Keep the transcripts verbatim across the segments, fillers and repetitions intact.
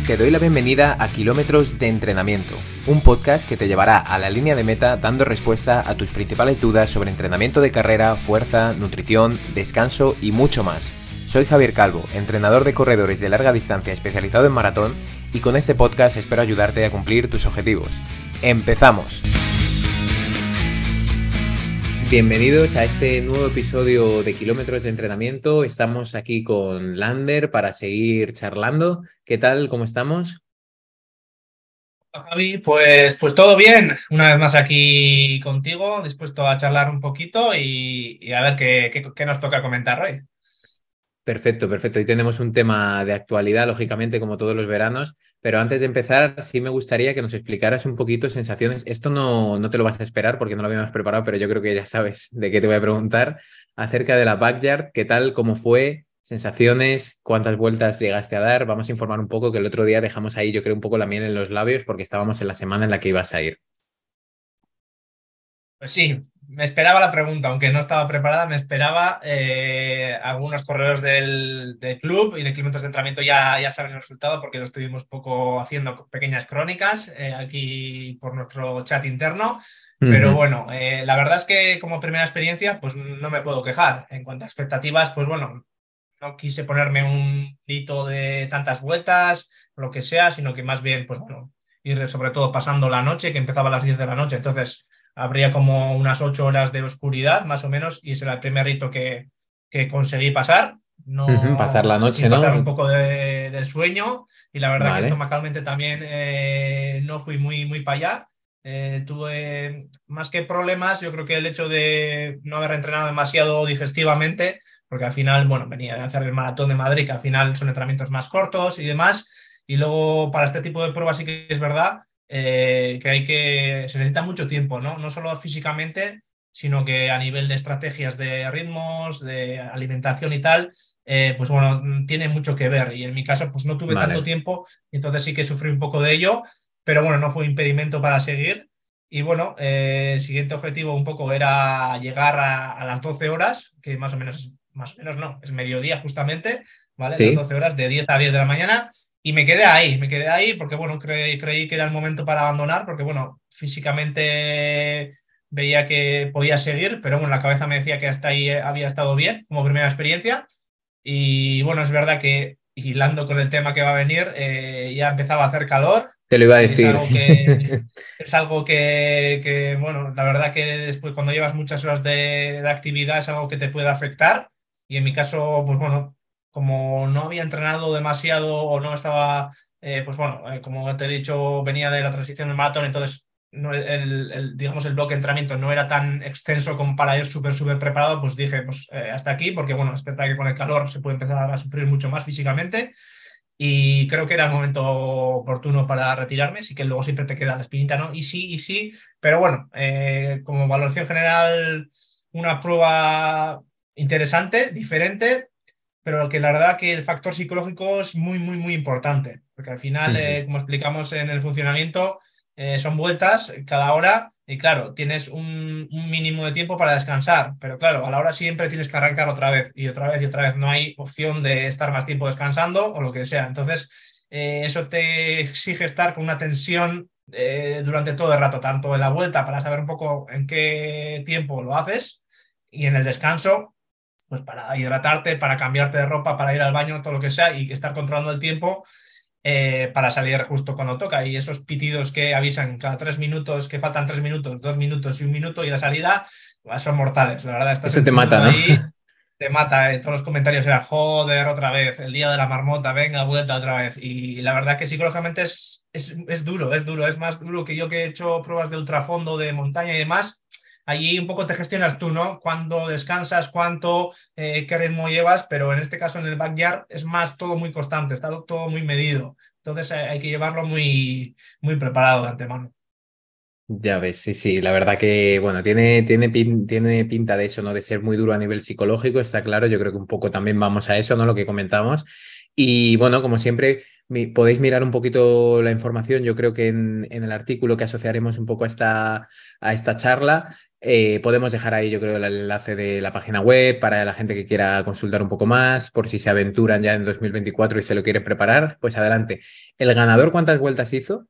Te doy la bienvenida a Kilómetros de Entrenamiento, un podcast que te llevará a la línea de meta dando respuesta a tus principales dudas sobre entrenamiento de carrera, fuerza, nutrición, descanso y mucho más. Soy Javier Calvo, entrenador de corredores de larga distancia especializado en maratón, y con este podcast espero ayudarte a cumplir tus objetivos. ¡Empezamos! Bienvenidos a este nuevo episodio de Kilómetros de Entrenamiento. Estamos aquí con Lander para seguir charlando. ¿Qué tal? ¿Cómo estamos? Hola, Javi, pues, pues todo bien. Una vez más aquí contigo, dispuesto a charlar un poquito y, y a ver qué, qué, qué nos toca comentar hoy. Perfecto, perfecto. Hoy tenemos un tema de actualidad, lógicamente, como todos los veranos, pero antes de empezar, sí me gustaría que nos explicaras un poquito sensaciones. Esto no, no te lo vas a esperar porque no lo habíamos preparado, pero yo creo que ya sabes de qué te voy a preguntar acerca de la Backyard. ¿Qué tal? ¿Cómo fue? Sensaciones, ¿cuántas vueltas llegaste a dar? Vamos a informar un poco, que el otro día dejamos ahí, yo creo, un poco la miel en los labios porque estábamos en la semana en la que ibas a ir. Pues sí, me esperaba la pregunta, aunque no estaba preparada, me esperaba. Eh, algunos corredores del, del club y de kilómetros de entrenamiento ya, ya saben el resultado porque lo estuvimos un poco haciendo pequeñas crónicas eh, aquí por nuestro chat interno. Pero Ujú. bueno, eh, la verdad es que como primera experiencia, pues no me puedo quejar. En cuanto a expectativas, pues bueno, no quise ponerme un hito de tantas vueltas, lo que sea, sino que más bien, pues bueno, ir sobre todo pasando la noche, que empezaba a las diez de la noche, entonces habría como unas ocho horas de oscuridad, más o menos, y ese era el primer hito que, que conseguí pasar, Ujú. Pasar la no, noche, sin ¿no? pasar un poco de, de sueño, y la verdad que Vale. estomacalmente también eh, no fui muy, muy para allá. Eh, tuve más que problemas, yo creo que el hecho de no haber entrenado demasiado digestivamente, porque al final, bueno, venía de hacer el maratón de Madrid, que al final son entrenamientos más cortos y demás, y luego para este tipo de pruebas sí que es verdad eh, que hay que, se necesita mucho tiempo, ¿no? No solo físicamente, sino que a nivel de estrategias de ritmos, de alimentación y tal, eh, pues bueno, tiene mucho que ver. Y en mi caso, pues no tuve tanto Vale. tiempo, entonces sí que sufrí un poco de ello, pero bueno, no fue impedimento para seguir. Y bueno, eh, el siguiente objetivo un poco era llegar a, a las doce horas, que más o menos es, más o menos no, es mediodía justamente, ¿vale? Las Sí. doce horas de diez a diez de la mañana. Y me quedé ahí, me quedé ahí porque, bueno, cre creí que era el momento para abandonar, porque, bueno, físicamente veía que podía seguir, pero bueno, la cabeza me decía que hasta ahí había estado bien como primera experiencia. Y bueno, es verdad que hilando con el tema que va a venir, eh, ya empezaba a hacer calor. Te lo iba a Es decir. algo que, es algo que, que, bueno, la verdad que después cuando llevas muchas horas de, de actividad es algo que te puede afectar. Y en mi caso, pues bueno, como no había entrenado demasiado o no estaba, eh, pues bueno, eh, como te he dicho, venía de la transición del maratón, entonces no, el, el, digamos el bloque de entrenamiento no era tan extenso como para ir súper, súper preparado, pues dije, pues eh, hasta aquí, porque bueno, es verdad que con el calor se puede empezar a sufrir mucho más físicamente y creo que era el momento oportuno para retirarme, sí que luego siempre te queda la espinita, ¿no? Y sí, y sí, pero bueno, eh, como valoración general, una prueba interesante, diferente, pero que la verdad que el factor psicológico es muy, muy, muy importante, porque al final, Ujú. eh, como explicamos en el funcionamiento, eh, son vueltas cada hora y claro, tienes un, un, mínimo de tiempo para descansar, pero claro, a la hora siempre tienes que arrancar otra vez y otra vez y otra vez, no hay opción de estar más tiempo descansando o lo que sea, entonces eh, eso te exige estar con una tensión eh, durante todo el rato, tanto en la vuelta para saber un poco en qué tiempo lo haces y en el descanso pues para hidratarte, para cambiarte de ropa, para ir al baño, todo lo que sea, y estar controlando el tiempo eh, para salir justo cuando toca. Y esos pitidos que avisan cada tres minutos, que faltan tres minutos, dos minutos y un minuto y la salida, pues, son mortales. La verdad, estás Eso en te tu mata, mundo ¿no? ahí, te mata. Eh. Todos los comentarios eran, joder, otra vez, el día de la marmota, venga, vuelta otra vez. Y la verdad que psicológicamente es, es, es duro, es duro, es más duro que yo que he hecho pruebas de ultrafondo, de montaña y demás. Allí un poco te gestionas tú, ¿no? Cuándo descansas, cuánto, eh, qué ritmo llevas, pero en este caso en el backyard es más todo muy constante, está todo muy medido. Entonces eh, hay que llevarlo muy, muy preparado de antemano. Ya ves, sí, sí, la verdad que, bueno, tiene, tiene, pin- tiene pinta de eso, ¿no? De ser muy duro a nivel psicológico, está claro, yo creo que un poco también vamos a eso, ¿no? Lo que comentamos. Y bueno, como siempre, mi- podéis mirar un poquito la información. Yo creo que en, en el artículo que asociaremos un poco a esta, a esta charla, eh, podemos dejar ahí, yo creo, el enlace de la página web para la gente que quiera consultar un poco más, por si se aventuran ya en dos mil veinticuatro y se lo quieren preparar, pues adelante. ¿El ganador cuántas vueltas hizo?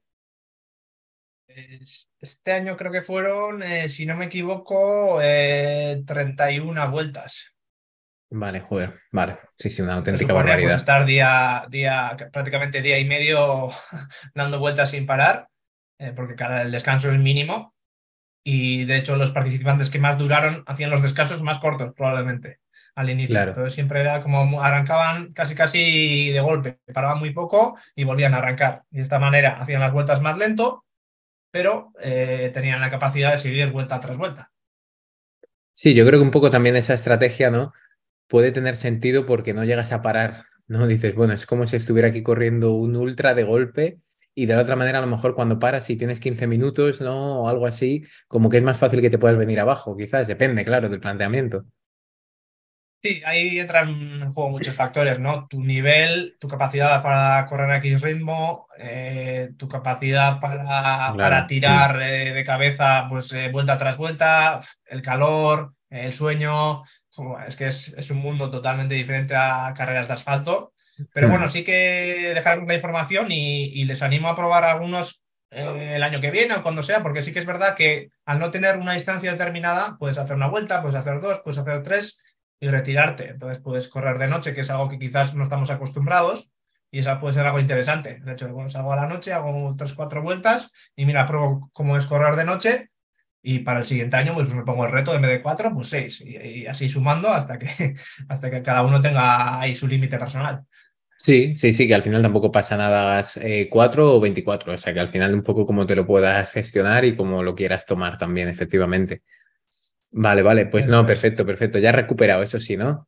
Es- Este año creo que fueron, eh, si no me equivoco, eh, treinta y una vueltas. Vale, joder, vale. Sí, sí, una Se auténtica supone pues barbaridad. estar día, día, prácticamente día y medio dando vueltas sin parar, eh, porque cada, el descanso es mínimo. Y de hecho los participantes que más duraron hacían los descansos más cortos probablemente al inicio. Claro. Entonces siempre era como arrancaban casi casi de golpe, paraban muy poco y volvían a arrancar. Y de esta manera hacían las vueltas más lento, pero eh, tenían la capacidad de seguir vuelta tras vuelta. Sí, yo creo que un poco también esa estrategia, ¿no? Puede tener sentido porque no llegas a parar, ¿no? Dices, bueno, es como si estuviera aquí corriendo un ultra de golpe y de la otra manera a lo mejor cuando paras si tienes quince minutos, ¿no? O algo así, como que es más fácil que te puedas venir abajo, quizás, depende, claro, del planteamiento. Sí, ahí entran en juego muchos factores, ¿no? Tu nivel, tu capacidad para correr a X ritmo, eh, tu capacidad para, para Claro. Mm. tirar eh, de cabeza, pues eh, vuelta tras vuelta, el calor, el sueño. Fu, Es que es, es un mundo totalmente diferente a carreras de asfalto. Pero bueno, Mm. sí que dejar la información y, y les animo a probar algunos eh, el año que viene o cuando sea, porque sí que es verdad que al no tener una distancia determinada, puedes hacer una vuelta, puedes hacer dos, puedes hacer tres y retirarte. Entonces puedes correr de noche, que es algo que quizás no estamos acostumbrados, y esa puede ser algo interesante. El hecho de, bueno, salgo a la noche, hago tres, cuatro vueltas y mira, pruebo cómo es correr de noche y para el siguiente año pues me pongo el reto de en vez de cuatro, pues seis y, y así sumando hasta que, hasta que cada uno tenga ahí su límite personal. Sí, sí, sí, que al final tampoco pasa nada, hagas eh, cuatro o veinticuatro, o sea que al final un poco como te lo puedas gestionar y como lo quieras tomar también, efectivamente. Vale, vale, pues Eso no, es. perfecto, perfecto. Ya has recuperado, eso sí, ¿no?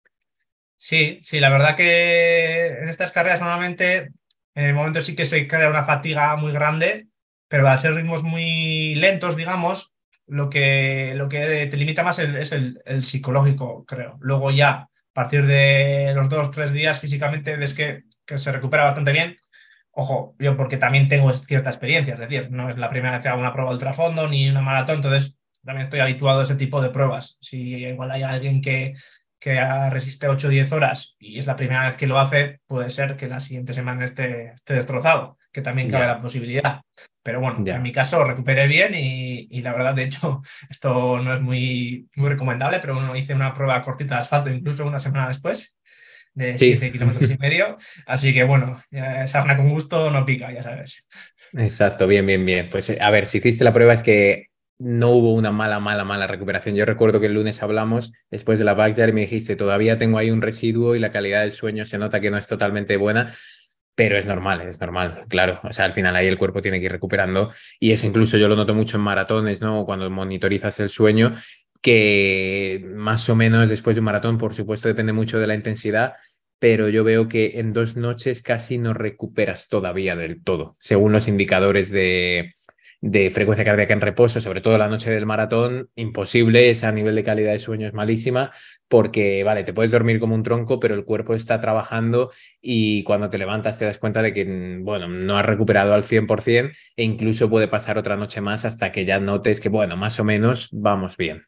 Sí, sí, la verdad que en estas carreras normalmente en el momento sí que se crea una fatiga muy grande, pero al ser ritmos muy lentos, digamos, lo que, lo que te limita más el- es el, el psicológico, creo. Luego ya, a partir de los dos, tres días físicamente ves que, que se recupera bastante bien. Ojo, yo porque también tengo cierta experiencia, es decir, no es la primera vez que hago una prueba ultrafondo ni una maratón, entonces también estoy habituado a ese tipo de pruebas. Si igual hay alguien que que resiste ocho o diez horas y es la primera vez que lo hace, puede ser que la siguiente semana esté, esté destrozado, que también cabe Ya, la posibilidad. Pero bueno, en ya. mi caso recuperé bien y, y la verdad, de hecho, esto no es muy, muy recomendable, pero bueno, hice una prueba cortita de asfalto incluso una semana después, de Sí, siete kilómetros y medio. Así que bueno, eh, sarna con gusto no pica, ya sabes. exacto, bien, bien, bien. Pues eh, a ver, si hiciste la prueba es que no hubo una mala, mala, mala recuperación. Yo recuerdo que el lunes hablamos después de la backyard y me dijiste, todavía tengo ahí un residuo y la calidad del sueño se nota que no es totalmente buena, pero es normal, es normal, claro. O sea, al final ahí el cuerpo tiene que ir recuperando y eso incluso yo lo noto mucho en maratones, ¿no? Cuando monitorizas el sueño, que más o menos después de un maratón, por supuesto, depende mucho de la intensidad, pero yo veo que en dos noches casi no recuperas todavía del todo, según los indicadores de, de frecuencia cardíaca en reposo, sobre todo la noche del maratón, imposible, ese nivel de calidad de sueño es malísima, porque, vale, te puedes dormir como un tronco, pero el cuerpo está trabajando y cuando te levantas te das cuenta de que, bueno, no has recuperado al cien por ciento e incluso puede pasar otra noche más hasta que ya notes que, bueno, más o menos vamos bien.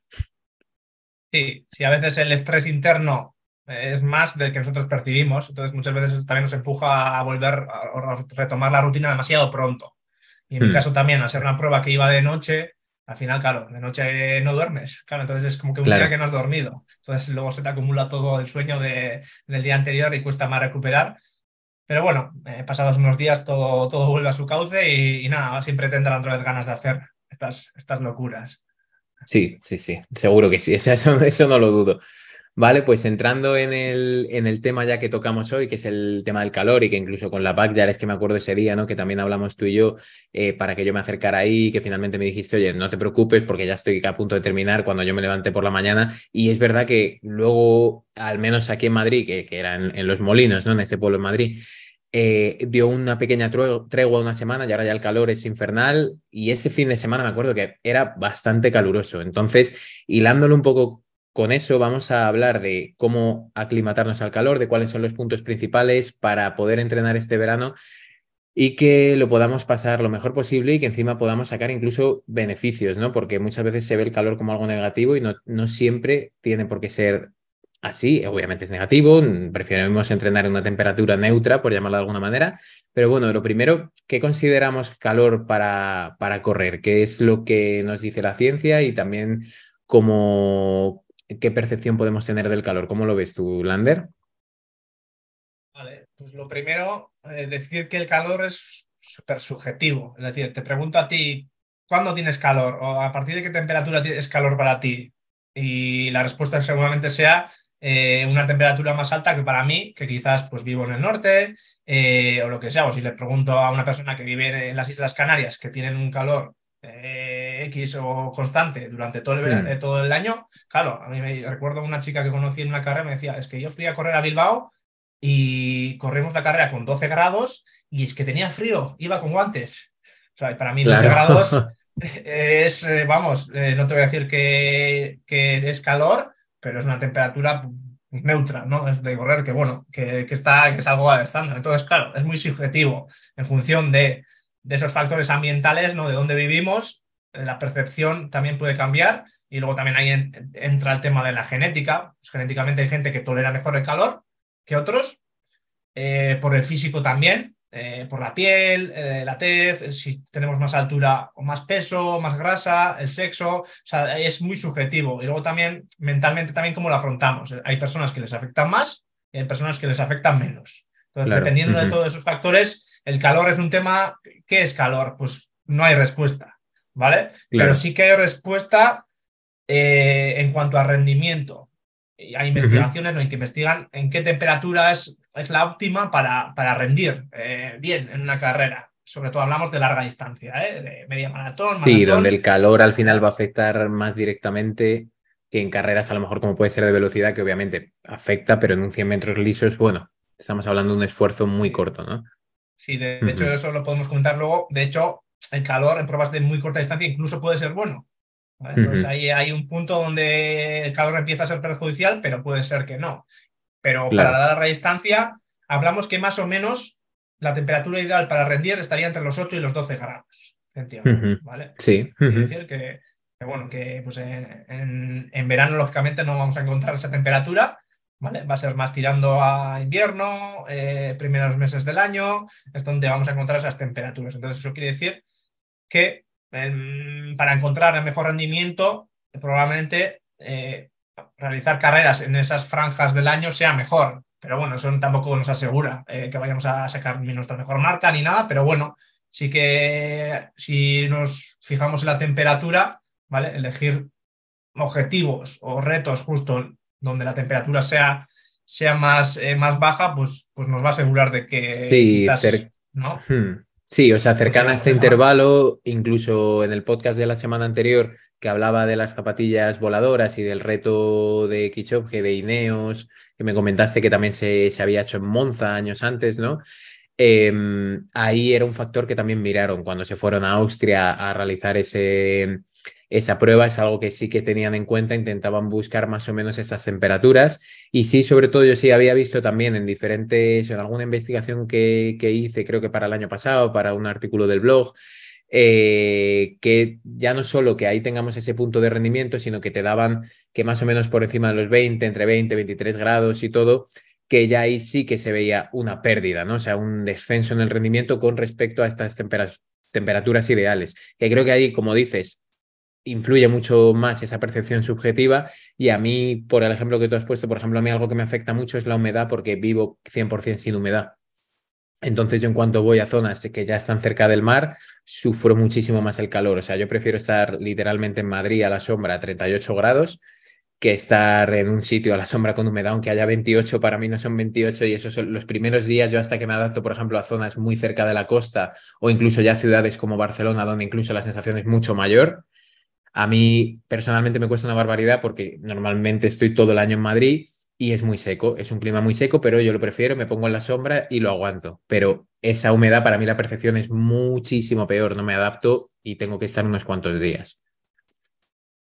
Sí, sí, a veces el estrés interno es más del que nosotros percibimos, entonces muchas veces también nos empuja a volver a a retomar la rutina demasiado pronto. Y en mi Hmm, caso también, al ser una prueba que iba de noche, al final, claro, de noche no duermes. Claro, entonces es como que un día claro. que no has dormido. Entonces luego se te acumula todo el sueño de, del día anterior y cuesta más recuperar. Pero bueno, eh, pasados unos días todo, todo vuelve a su cauce y, y nada, siempre tendrán otra vez ganas de hacer estas, estas locuras. Sí, sí, sí, seguro que sí, o sea, eso, eso no lo dudo. Vale, pues entrando en el, en el tema ya que tocamos hoy, que es el tema del calor y que incluso con la backyard es que me acuerdo ese día, ¿no? Que también hablamos tú y yo eh, para que yo me acercara ahí, que finalmente me dijiste, oye, no te preocupes porque ya estoy a punto de terminar cuando yo me levanté por la mañana. Y es verdad que luego, al menos aquí en Madrid, que, que era en, en Los Molinos, ¿no? En ese pueblo en Madrid, eh, dio una pequeña true- tregua una semana y ahora ya el calor es infernal y ese fin de semana me acuerdo que era bastante caluroso. Entonces, hilándolo un poco con eso vamos a hablar de cómo aclimatarnos al calor, de cuáles son los puntos principales para poder entrenar este verano y que lo podamos pasar lo mejor posible y que encima podamos sacar incluso beneficios, ¿no? Porque muchas veces se ve el calor como algo negativo y no, no siempre tiene por qué ser así. Obviamente es negativo, preferimos entrenar en una temperatura neutra, por llamarlo de alguna manera. Pero bueno, lo primero, ¿qué consideramos calor para, para correr? ¿Qué es lo que nos dice la ciencia y también cómo, qué percepción podemos tener del calor? ¿Cómo lo ves tú, Lander? Vale, pues lo primero, eh, decir que el calor es súper subjetivo. Es decir, te pregunto a ti, ¿cuándo tienes calor? ¿O a partir de qué temperatura es calor para ti? Y la respuesta seguramente sea eh, una temperatura más alta que para mí, que quizás pues vivo en el norte eh, o lo que sea. O si le pregunto a una persona que vive en las Islas Canarias, que tienen un calor eh, X o constante durante todo el, vera- Mm, eh, todo el año, claro, a mí me recuerdo una chica que conocí en una carrera, me decía, es que yo fui a correr a Bilbao y corrimos la carrera con doce grados y es que tenía frío, iba con guantes. O sea, para mí doce claro. grados es, eh, vamos, eh, no te voy a decir que, que es calor, pero es una temperatura neutra, ¿no? Es de correr que, bueno, que, que está, que es algo estándar. Entonces, claro, es muy subjetivo en función de, de esos factores ambientales, ¿no? De dónde vivimos, eh, la percepción también puede cambiar y luego también ahí en- entra el tema de la genética. Pues, genéticamente hay gente que tolera mejor el calor que otros, eh, por el físico también, eh, por la piel, eh, la tez, si tenemos más altura o más peso, más grasa, el sexo, o sea, es muy subjetivo. Y luego también, mentalmente, también cómo lo afrontamos. Hay personas que les afectan más y hay personas que les afectan menos. Entonces, Claro. dependiendo de Ujú. todos esos factores, el calor es un tema. ¿Qué es calor? Pues no hay respuesta, ¿vale? Pero Claro. sí que hay respuesta eh, en cuanto a rendimiento. Y hay Ujú. investigaciones en que investigan en qué temperatura es, es la óptima para, para rendir eh, bien en una carrera. Sobre todo hablamos de larga distancia, ¿eh? De media maratón, Sí, donde maratón. el calor al final ¿Vale? va a afectar más directamente que en carreras a lo mejor como puede ser de velocidad, que obviamente afecta, pero en un cien metros lisos, bueno, estamos hablando de un esfuerzo muy Sí, corto, ¿no? sí, de, de hecho Ujú, eso lo podemos comentar luego. De hecho, el calor en pruebas de muy corta distancia incluso puede ser bueno. ¿Vale? Entonces ujú, ahí hay un punto donde el calor empieza a ser perjudicial, pero puede ser que no. Pero para claro. la larga distancia, hablamos que más o menos la temperatura ideal para rendir estaría entre los ocho y los doce grados centígrados, Ujú, ¿vale? sí. Quiere Ujú, decir que, que, bueno, que pues en, en, en verano, lógicamente, no vamos a encontrar esa temperatura, ¿vale? Va a ser más tirando a invierno, eh, primeros meses del año, es donde vamos a encontrar esas temperaturas. Entonces, eso quiere decir que em, para encontrar el mejor rendimiento, probablemente eh, realizar carreras en esas franjas del año sea mejor. Pero bueno, eso tampoco nos asegura eh, que vayamos a sacar ni nuestra mejor marca ni nada, pero bueno, sí que si nos fijamos en la temperatura, ¿vale? Elegir objetivos o retos justo donde la temperatura sea, sea más, eh, más baja, pues, pues nos va a asegurar de que sí, quizás, cer- ¿no? Hmm. Sí, o sea, cercana a Consigamos este esa marca. intervalo, incluso en el podcast de la semana anterior que hablaba de las zapatillas voladoras y del reto de Kichopge, de Ineos, que me comentaste que también se, se había hecho en Monza años antes, ¿no? Eh, ahí era un factor que también miraron cuando se fueron a Austria a realizar ese, esa prueba. Es algo que sí que tenían en cuenta, intentaban buscar más o menos estas temperaturas. Y sí, sobre todo yo sí había visto también en diferentes, en alguna investigación que, que hice, creo que para el año pasado, para un artículo del blog, eh, que ya no solo que ahí tengamos ese punto de rendimiento, sino que te daban que más o menos por encima de los veinte, entre veinte, veintitrés grados y todo, que ya ahí sí que se veía una pérdida, ¿no? O sea, un descenso en el rendimiento con respecto a estas temperas- temperaturas ideales. Que creo que ahí, como dices, influye mucho más esa percepción subjetiva y a mí, por el ejemplo que tú has puesto, por ejemplo, a mí algo que me afecta mucho es la humedad porque vivo cien por ciento sin humedad. Entonces, yo en cuanto voy a zonas que ya están cerca del mar, sufro muchísimo más el calor. O sea, yo prefiero estar literalmente en Madrid a la sombra a treinta y ocho grados que estar en un sitio a la sombra con humedad, aunque haya veintiocho, para mí no son veintiocho y esos son los primeros días, yo hasta que me adapto, por ejemplo, a zonas muy cerca de la costa o incluso ya ciudades como Barcelona, donde incluso la sensación es mucho mayor. A mí personalmente me cuesta una barbaridad porque normalmente estoy todo el año en Madrid y es muy seco, es un clima muy seco, pero yo lo prefiero, me pongo en la sombra y lo aguanto. Pero esa humedad, para mí la percepción es muchísimo peor, no me adapto y tengo que estar unos cuantos días.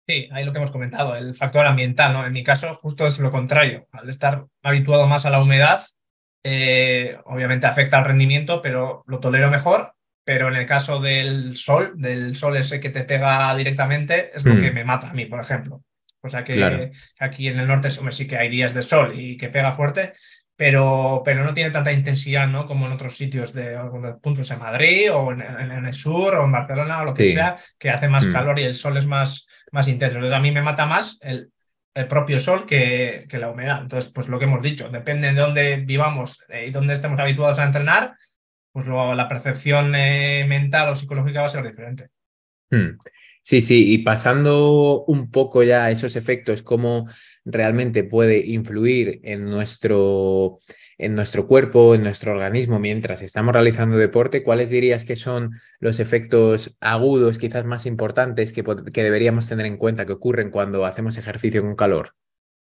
Sí, ahí lo que hemos comentado, el factor ambiental, ¿no? En mi caso, justo es lo contrario. Al estar habituado más a la humedad, eh, obviamente afecta al rendimiento, pero lo tolero mejor. Pero en el caso del sol, del sol ese que te pega directamente, es lo que Mm, me mata a mí, por ejemplo. O sea claro, que aquí en el norte, hombre, sí que hay días de sol y que pega fuerte, pero, pero no tiene tanta intensidad, ¿no? Como en otros sitios de algunos puntos en Madrid o en, en- en el sur o en Barcelona o lo que sí. sea, que hace más Mm. calor y el sol es más, más intenso. Entonces a mí me mata más el, el propio sol que, que la humedad. Entonces, pues lo que hemos dicho, depende de dónde vivamos eh, y dónde estemos habituados a entrenar, pues luego la percepción eh, mental o psicológica va a ser diferente. Mm. Sí, sí, y pasando un poco ya a esos efectos, cómo realmente puede influir en nuestro, en nuestro cuerpo, en nuestro organismo mientras estamos realizando deporte, ¿cuáles dirías que son los efectos agudos, quizás más importantes, que, pod- que deberíamos tener en cuenta que ocurren cuando hacemos ejercicio con calor?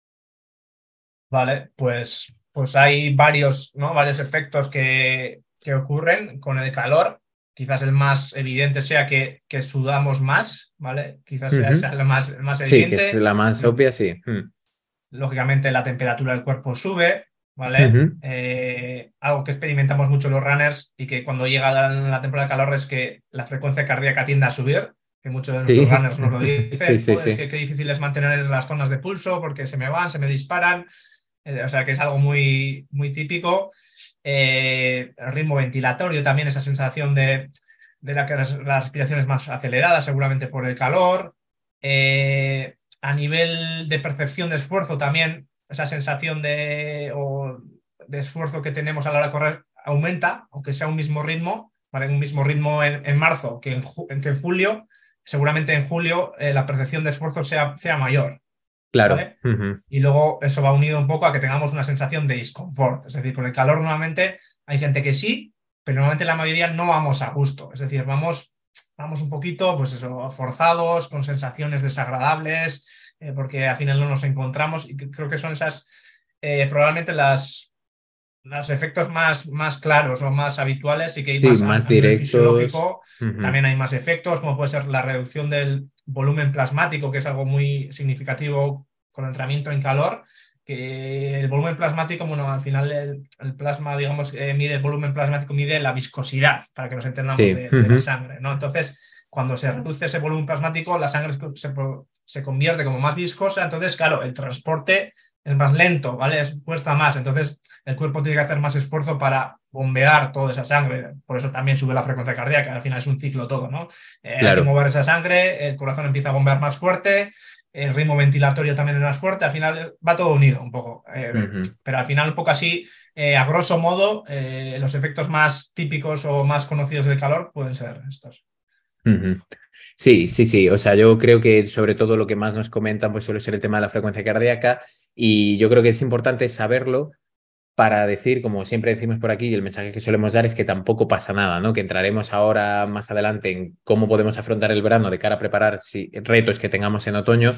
Vale, pues, pues hay varios, ¿no? Varios efectos que, que ocurren con el calor. Quizás el más evidente sea que, que sudamos más, ¿vale? Quizás sea Ujú. esa la más, el más Sí, que es evidente. la más Lo- obvia, sí. Mm. Lógicamente la temperatura del cuerpo sube, ¿vale? Ujú. Eh, algo que experimentamos mucho los runners y que cuando llega la, la temporada de calor es que la frecuencia cardíaca tiende a subir, que muchos de nuestros Sí, runners nos lo sí, dicen. sí, "Joder, es sí. que qué difícil es mantener las zonas de pulso porque se me van, se me disparan". Eh, o sea que es algo muy, muy típico. Eh, el ritmo ventilatorio también, esa sensación de, de la que res- la respiración es más acelerada, seguramente por el calor. Eh, a nivel de percepción de esfuerzo también, esa sensación de, o de esfuerzo que tenemos a la hora de correr aumenta, aunque sea un mismo ritmo, ¿vale? Un mismo ritmo en, en marzo que en, ju- que en julio, seguramente en julio eh, la percepción de esfuerzo sea, sea mayor, Claro. ¿vale? Ujú. Y luego eso va unido un poco a que tengamos una sensación de disconfort. Es decir, con el calor normalmente hay gente que sí, pero normalmente la mayoría no vamos a gusto. Es decir, vamos, vamos un poquito, pues eso, forzados, con sensaciones desagradables, eh, porque al final no nos encontramos. Y creo que son esas, eh, probablemente las, los efectos más, más claros o más habituales y que hay Sí, más a, más a nivel directos. fisiológico. Ujú. También hay más efectos, como puede ser la reducción del volumen plasmático, que es algo muy significativo con el entrenamiento en calor. Que el volumen plasmático, bueno, al final el, el plasma, digamos, eh, mide el volumen plasmático, mide la viscosidad, para que nos entendamos, Sí. de, de la Ujú. sangre, ¿no? Entonces, cuando se reduce ese volumen plasmático, la sangre se, se convierte como más viscosa, entonces, claro, el transporte es más lento, ¿vale? Es, cuesta más, entonces el cuerpo tiene que hacer más esfuerzo para bombear toda esa sangre, por eso también sube la frecuencia cardíaca, al final es un ciclo todo, ¿no? Eh, hay que Claro. mover esa sangre, el corazón empieza a bombear más fuerte, el ritmo ventilatorio también es más fuerte, al final va todo unido un poco, eh, Ujú. pero al final un poco así, eh, a grosso modo, eh, los efectos más típicos o más conocidos del calor pueden ser estos. Ujú. Sí, sí, sí. O sea, yo creo que sobre todo lo que más nos comentan pues suele ser el tema de la frecuencia cardíaca y yo creo que es importante saberlo para decir, como siempre decimos por aquí, y el mensaje que solemos dar es que tampoco pasa nada, ¿no? Que entraremos ahora más adelante en cómo podemos afrontar el verano de cara a preparar si, retos que tengamos en otoño.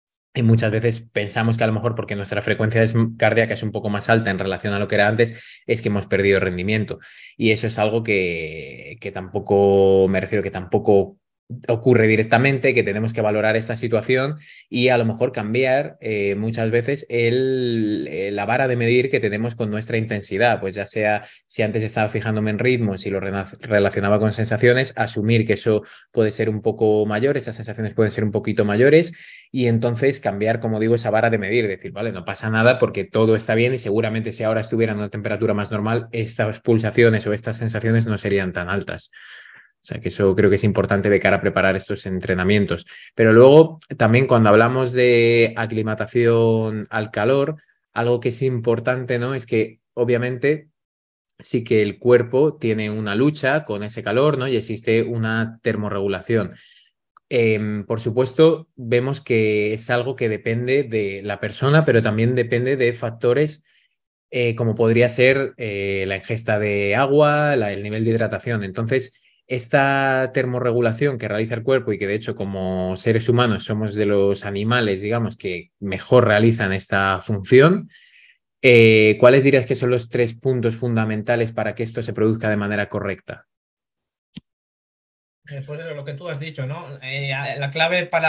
Y muchas veces pensamos que a lo mejor porque nuestra frecuencia es, cardíaca es un poco más alta en relación a lo que era antes, es que hemos perdido rendimiento. Y eso es algo que, que tampoco, me refiero que tampoco ocurre directamente, que tenemos que valorar esta situación y a lo mejor cambiar eh, muchas veces el, eh, la vara de medir que tenemos con nuestra intensidad, pues ya sea si antes estaba fijándome en ritmos y lo rena- relacionaba con sensaciones, asumir que eso puede ser un poco mayor, esas sensaciones pueden ser un poquito mayores y entonces cambiar, como digo, esa vara de medir, decir, vale, no pasa nada porque todo está bien y seguramente si ahora estuviera en una temperatura más normal, estas pulsaciones o estas sensaciones no serían tan altas. O sea que eso creo que es importante de cara a preparar estos entrenamientos. Pero luego, también cuando hablamos de aclimatación al calor, algo que es importante, ¿no? Es que obviamente sí que el cuerpo tiene una lucha con ese calor, ¿no? Y existe una termorregulación. Eh, por supuesto, vemos que es algo que depende de la persona, pero también depende de factores eh, como podría ser eh, la ingesta de agua, la- el nivel de hidratación. Entonces, esta termorregulación que realiza el cuerpo y que de hecho como seres humanos somos de los animales, digamos, que mejor realizan esta función, eh, ¿cuáles dirías que son los tres puntos fundamentales para que esto se produzca de manera correcta? Eh, pues eso, lo que tú has dicho, ¿no? Eh, la clave para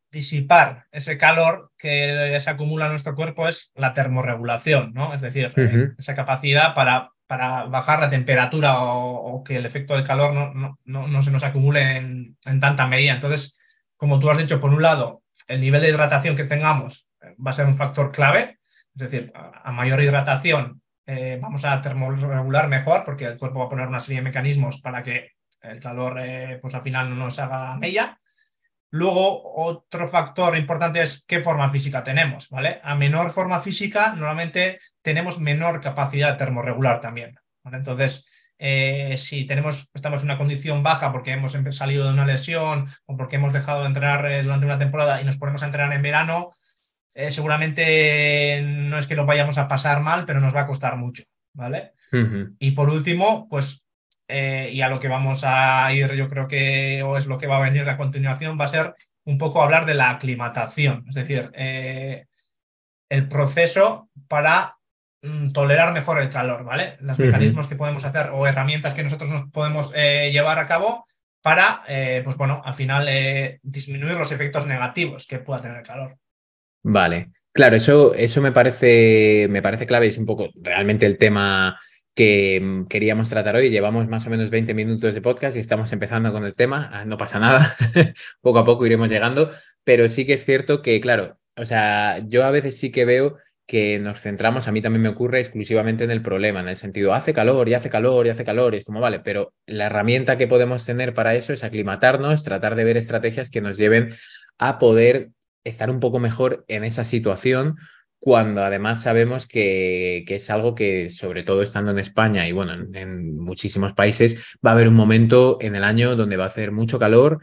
disipar ese calor que se acumula en nuestro cuerpo es la termorregulación, ¿no? Es decir, eh, Ujú. esa capacidad para, para bajar la temperatura o, o que el efecto del calor no, no, no, no se nos acumule en, en tanta medida. Entonces, como tú has dicho, por un lado, el nivel de hidratación que tengamos eh, va a ser un factor clave, es decir, a, a mayor hidratación eh, vamos a termorregular mejor porque el cuerpo va a poner una serie de mecanismos para que el calor eh, pues al final no nos haga mella. Luego, otro factor importante es qué forma física tenemos, ¿vale? A menor forma física, normalmente tenemos menor capacidad termorregular también, ¿vale? Entonces, eh, si tenemos, estamos en una condición baja porque hemos salido de una lesión o porque hemos dejado de entrenar eh, durante una temporada y nos ponemos a entrenar en verano, eh, seguramente no es que lo vayamos a pasar mal, pero nos va a costar mucho, ¿vale? Ujú. Y por último, pues, eh, y a lo que vamos a ir, yo creo que, o es lo que va a venir a continuación, va a ser un poco hablar de la aclimatación, es decir, eh, el proceso para mm, tolerar mejor el calor, ¿vale? Los Ujú. mecanismos que podemos hacer o herramientas que nosotros nos podemos eh, llevar a cabo para, eh, pues bueno, al final eh, disminuir los efectos negativos que pueda tener el calor. Vale, claro, eso, eso me parece, me parece clave y es un poco realmente el tema que mm, queríamos tratar hoy. Llevamos más o menos veinte minutos de podcast y estamos empezando con el tema. Ah, no pasa nada, poco a poco iremos llegando, pero sí que es cierto que, claro, o sea, yo a veces sí que veo que nos centramos, a mí también me ocurre exclusivamente en el problema, en el sentido, hace calor y hace calor y hace calor, y es como, vale, pero la herramienta que podemos tener para eso es aclimatarnos, tratar de ver estrategias que nos lleven a poder estar un poco mejor en esa situación cuando además sabemos que, que es algo que, sobre todo estando en España y bueno, en, en muchísimos países, va a haber un momento en el año donde va a hacer mucho calor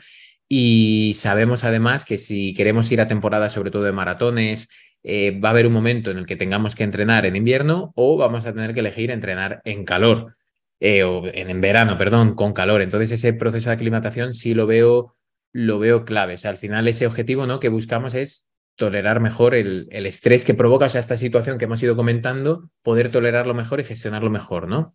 y sabemos además que si queremos ir a temporadas, sobre todo de maratones, eh, va a haber un momento en el que tengamos que entrenar en invierno o vamos a tener que elegir entrenar en calor. Eh, o en, en verano, perdón, con calor. Entonces ese proceso de aclimatación sí lo veo lo veo clave. O sea, al final ese objetivo, ¿no?, que buscamos es tolerar mejor el, el estrés que provoca, o sea, esta situación que hemos ido comentando, poder tolerarlo mejor y gestionarlo mejor, ¿no?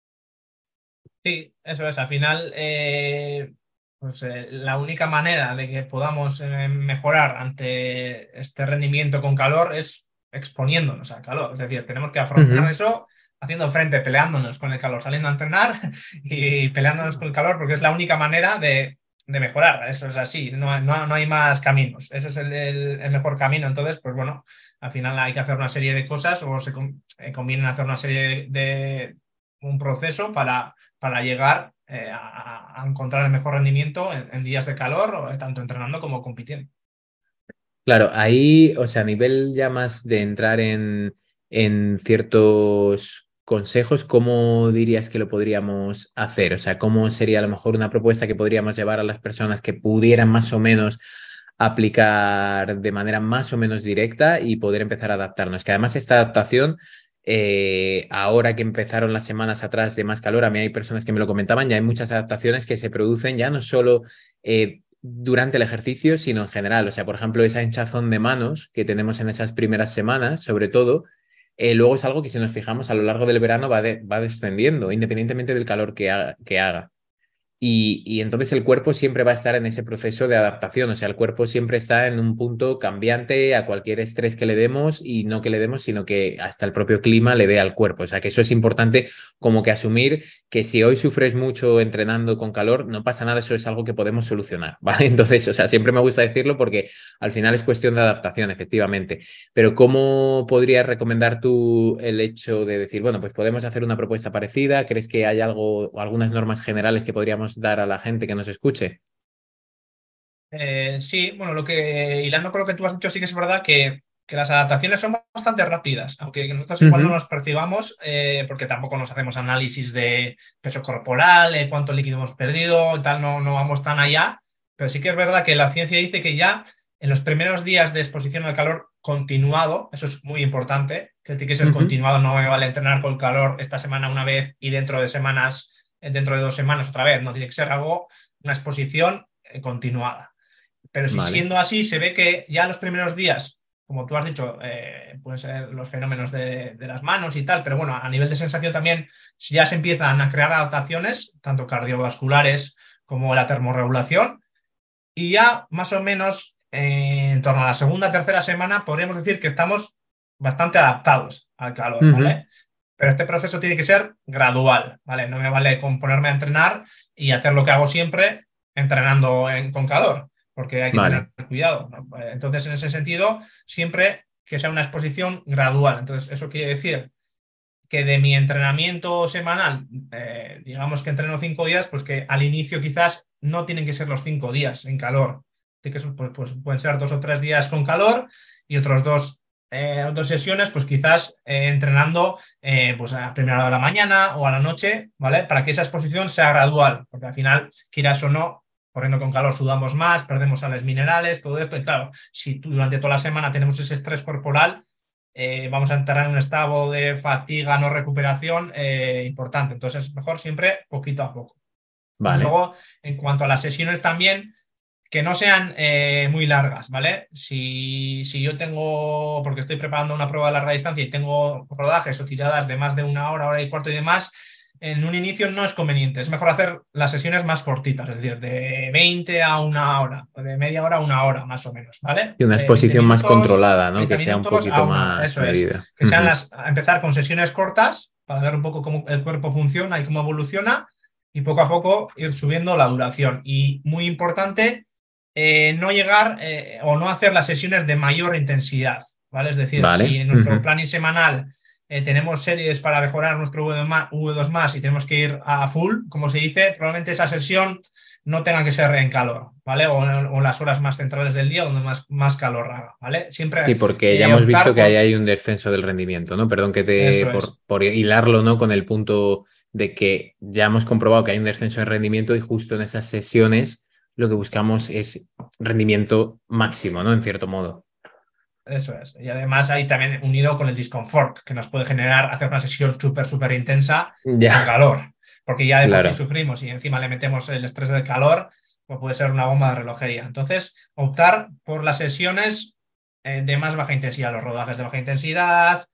Sí, eso es. Al final, eh, pues, eh, la única manera de que podamos eh, mejorar ante este rendimiento con calor es exponiéndonos al calor. Es decir, tenemos que afrontar Ujú. eso haciendo frente, peleándonos con el calor, saliendo a entrenar y peleándonos con el calor, porque es la única manera de, de mejorar. Eso es así. No, hay- no, no hay más caminos. Ese es el, el- el mejor camino. Entonces, pues bueno, al final hay que hacer una serie de cosas o se con- eh, conviene hacer una serie de, de un proceso para para llegar eh, a, a, encontrar el mejor rendimiento en, en días de calor, o, tanto entrenando como compitiendo. Claro, ahí, o sea, a nivel ya más de entrar en, en ciertos consejos, ¿cómo dirías que lo podríamos hacer? O sea, ¿cómo sería a lo mejor una propuesta que podríamos llevar a las personas que pudieran más o menos aplicar de manera más o menos directa y poder empezar a adaptarnos? Que además esta adaptación, eh, ahora que empezaron las semanas atrás de más calor, a mí hay personas que me lo comentaban, ya hay muchas adaptaciones que se producen ya no solo... Eh, durante el ejercicio, sino en general. O sea, por ejemplo, esa hinchazón de manos que tenemos en esas primeras semanas, sobre todo, eh, luego es algo que si nos fijamos a lo largo del verano va, de, va descendiendo, independientemente del calor que haga. Que haga. Y, y entonces el cuerpo siempre va a estar en ese proceso de adaptación, o sea, el cuerpo siempre está en un punto cambiante a cualquier estrés que le demos y no que le demos, sino que hasta el propio clima le dé al cuerpo. O sea, que eso es importante como que asumir que si hoy sufres mucho entrenando con calor, no pasa nada, eso es algo que podemos solucionar, ¿vale? Entonces, o sea, siempre me gusta decirlo porque al final es cuestión de adaptación, efectivamente. Pero ¿cómo podrías recomendar tú el hecho de decir, bueno, pues podemos hacer una propuesta parecida? ¿Crees que hay algo o algunas normas generales que podríamos dar a la gente que nos escuche? Eh, sí, bueno, lo que, hilando con lo que tú has dicho, sí que es verdad que, que las adaptaciones son bastante rápidas, aunque nosotros igual no Ujú. nos percibamos, eh, porque tampoco nos hacemos análisis de peso corporal, eh, cuánto líquido hemos perdido, y tal, no, no vamos tan allá, pero sí que es verdad que la ciencia dice que ya en los primeros días de exposición al calor continuado, eso es muy importante, que tiene que ser Ujú. continuado, no me vale entrenar con calor esta semana una vez y dentro de semanas, eh, dentro de dos semanas otra vez, no tiene que ser algo, una exposición eh, continuada. Pero si Vale. siendo así se ve que ya los primeros días, como tú has dicho, eh, pueden ser los fenómenos de, de, las manos y tal, pero bueno, a nivel de sensación también ya se empiezan a crear adaptaciones, tanto cardiovasculares como la termorregulación, y ya más o menos eh, torno a la segunda, tercera semana, podríamos decir que estamos bastante adaptados al calor, ¿vale? Ujú. Pero este proceso tiene que ser gradual, ¿vale? No me vale con ponerme a entrenar y hacer lo que hago siempre entrenando en- con calor, porque hay que tener Vale, cuidado, ¿no? Entonces, en ese sentido, siempre que sea una exposición gradual. Entonces, eso quiere decir que de mi entrenamiento semanal, eh, digamos que entreno cinco días, pues que al inicio quizás no tienen que ser los cinco días en calor. Así que eso, pues, pues pueden ser dos o tres días con calor y otros dos, eh, dos sesiones, pues quizás eh, entrenando eh, pues a primera hora de la mañana o a la noche, ¿vale? Para que esa exposición sea gradual, porque al final, quieras o no, corriendo con calor sudamos más, perdemos sales minerales, todo esto. Y claro, si tú durante toda la semana tenemos ese estrés corporal, eh, vamos a entrar en un estado de fatiga, no recuperación eh, importante. Entonces es mejor siempre poquito a poco. Y vale. luego, en cuanto a las sesiones también, que no sean eh, muy largas, ¿vale? Si, si yo tengo, porque estoy preparando una prueba de larga distancia y tengo rodajes o tiradas de más de una hora, hora y cuarto y demás, en un inicio no es conveniente. Es mejor hacer las sesiones más cortitas, es decir, de veinte a una hora, o de media hora a una hora, más o menos, ¿vale? Y una De veinte exposición más minutos, controlada, ¿no? treinta Que sea un minutos poquito a una hora, más eso es. medida. Que sean Ujú. las, a empezar con sesiones cortas para ver un poco cómo el cuerpo funciona y cómo evoluciona y poco a poco ir subiendo la duración. Y muy importante, eh, no llegar eh, o no hacer las sesiones de mayor intensidad, ¿vale? Es decir, si Vale. en nuestro Ujú. planning semanal eh, tenemos series para mejorar nuestro V dos más y tenemos que ir a full, como se dice, probablemente esa sesión no tenga que ser en calor, ¿vale? O, o las horas más centrales del día donde más, más calor haga, ¿vale? Sí, Siempre porque ya eh, hemos optar visto que ahí por... hay un descenso del rendimiento, ¿no? Perdón que te, Eso por, es, por hilarlo, ¿no? Con el punto de que ya hemos comprobado que hay un descenso de rendimiento y justo en esas sesiones lo que buscamos es rendimiento máximo, ¿no? En cierto modo. eso es. Y además ahí también unido con el disconfort que nos puede generar hacer una sesión súper, súper intensa con Ya, calor. Porque ya de por sí claro. sufrimos y encima le metemos el estrés del calor, pues puede ser una bomba de relojería. Entonces, optar por las sesiones eh, de más baja intensidad, los rodajes de baja intensidad,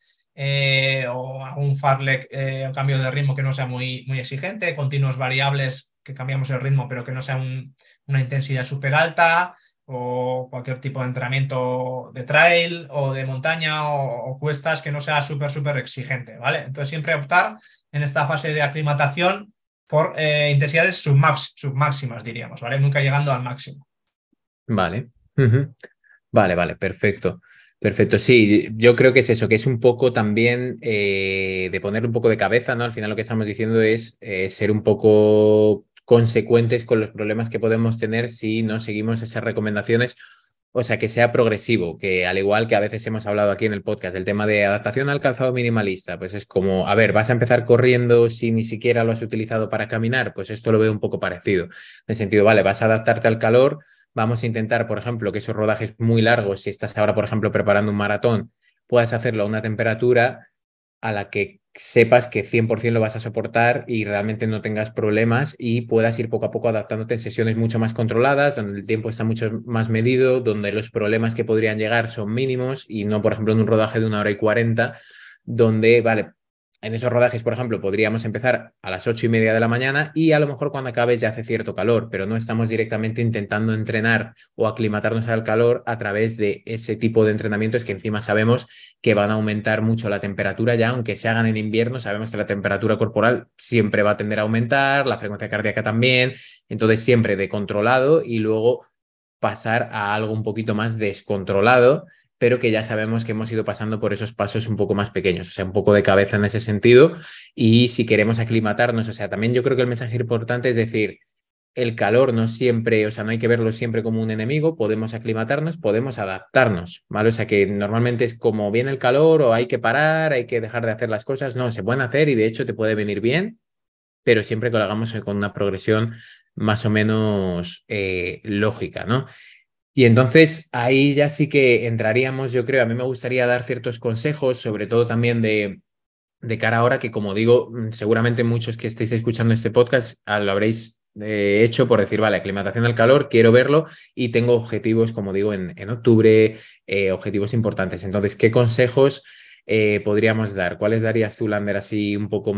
eh, o algún farlek, eh, un cambio de ritmo que no sea muy, muy exigente, continuos variables que cambiamos el ritmo, pero que no sea un- una intensidad súper alta o cualquier tipo de entrenamiento de trail o de montaña o, o cuestas que no sea súper, súper exigente, ¿vale? Entonces siempre optar en esta fase de aclimatación por eh, intensidades submax, submáximas, diríamos, ¿vale? Nunca llegando al máximo. Vale. Ujú. Vale, vale, perfecto. Perfecto. Sí, yo creo que es eso, que es un poco también eh, de poner un poco de cabeza, ¿no? Al final lo que estamos diciendo es eh, ser un poco consecuentes con los problemas que podemos tener si no seguimos esas recomendaciones. O sea, que sea progresivo, que al igual que a veces hemos hablado aquí en el podcast, el tema de adaptación al calzado minimalista, pues es como, a ver, vas a empezar corriendo si ni siquiera lo has utilizado para caminar, pues esto lo veo un poco parecido. En el sentido, vale, vas a adaptarte al calor. Vamos a intentar, por ejemplo, que esos rodajes muy largos, si estás ahora, por ejemplo, preparando un maratón, puedas hacerlo a una temperatura a la que sepas que cien por ciento lo vas a soportar y realmente no tengas problemas y puedas ir poco a poco adaptándote en sesiones mucho más controladas, donde el tiempo está mucho más medido, donde los problemas que podrían llegar son mínimos y no, por ejemplo, en un rodaje de una hora y cuarenta, donde, vale, en esos rodajes, por ejemplo, podríamos empezar a las ocho y media de la mañana y a lo mejor cuando acabes ya hace cierto calor, pero no estamos directamente intentando entrenar o aclimatarnos al calor a través de ese tipo de entrenamientos que encima sabemos que van a aumentar mucho la temperatura ya, aunque se hagan en invierno, sabemos que la temperatura corporal siempre va a tender a aumentar, la frecuencia cardíaca también, entonces siempre de controlado y luego pasar a algo un poquito más descontrolado, pero que ya sabemos que hemos ido pasando por esos pasos un poco más pequeños, o sea, un poco de cabeza en ese sentido. Y si queremos aclimatarnos, o sea, también yo creo que el mensaje importante es decir, el calor no siempre, o sea, no hay que verlo siempre como un enemigo, podemos aclimatarnos, podemos adaptarnos, ¿vale? O sea, que normalmente es como viene el calor o hay que parar, hay que dejar de hacer las cosas, no, se pueden hacer y de hecho te puede venir bien, pero siempre que lo hagamos con una progresión más o menos eh, lógica, ¿no? Y entonces ahí ya sí que entraríamos, yo creo, a mí me gustaría dar ciertos consejos, sobre todo también de, de cara ahora, que como digo, mm, seguramente muchos que estéis escuchando este podcast ah, lo habréis eh, hecho por decir, vale, aclimatación al calor, quiero verlo y tengo objetivos, como digo, en, en octubre, eh, objetivos importantes. Entonces, ¿qué consejos eh, podríamos dar? ¿Cuáles darías tú, Lander, así un poco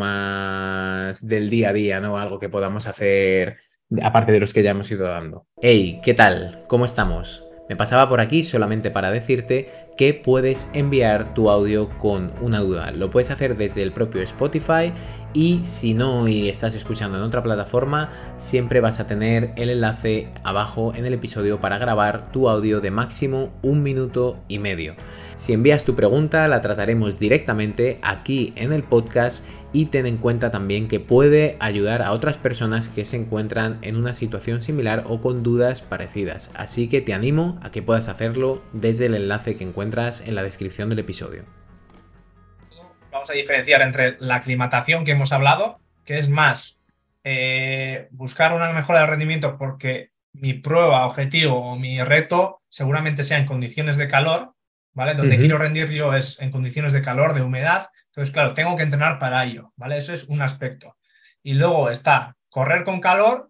más del día a día, ¿no? Algo que podamos hacer aparte de los que ya hemos ido dando. Hey, ¿qué tal? ¿Cómo estamos? Me pasaba por aquí solamente para decirte que puedes enviar tu audio con una duda. Lo puedes hacer desde el propio Spotify y si no y estás escuchando en otra plataforma, siempre vas a tener el enlace abajo en el episodio para grabar tu audio de máximo un minuto y medio. Si envías tu pregunta, la trataremos directamente aquí en el podcast y ten en cuenta también que puede ayudar a otras personas que se encuentran en una situación similar o con dudas parecidas. Así que te animo a que puedas hacerlo desde el enlace que encuentras en la descripción del episodio. Vamos a diferenciar entre la aclimatación que hemos hablado, que es más eh, buscar una mejora de rendimiento porque mi prueba, objetivo o mi reto seguramente sea en condiciones de calor, ¿vale? Donde Uh-huh. quiero rendir yo es en condiciones de calor, de humedad. Entonces, claro, tengo que entrenar para ello, ¿vale? Eso es un aspecto. Y luego está correr con calor,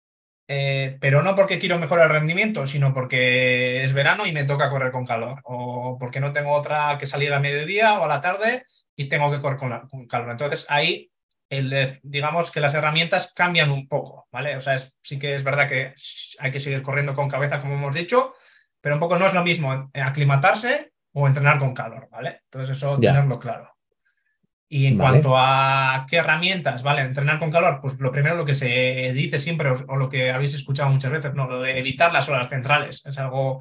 eh, pero no porque quiero mejorar el rendimiento, sino porque es verano y me toca correr con calor, o porque no tengo otra que salir a mediodía o a la tarde y tengo que correr con, la, con calor. Entonces ahí, el, digamos que las herramientas cambian un poco, ¿vale? O sea, es, sí que es verdad que hay que seguir corriendo con cabeza, como hemos dicho, pero un poco no es lo mismo aclimatarse o entrenar con calor, ¿vale? Entonces eso Ya, tenerlo claro. Y en vale. cuanto a qué herramientas, ¿vale? Entrenar con calor, pues lo primero lo que se dice siempre, o, o lo que habéis escuchado muchas veces, ¿no? Lo de evitar las horas centrales. Es algo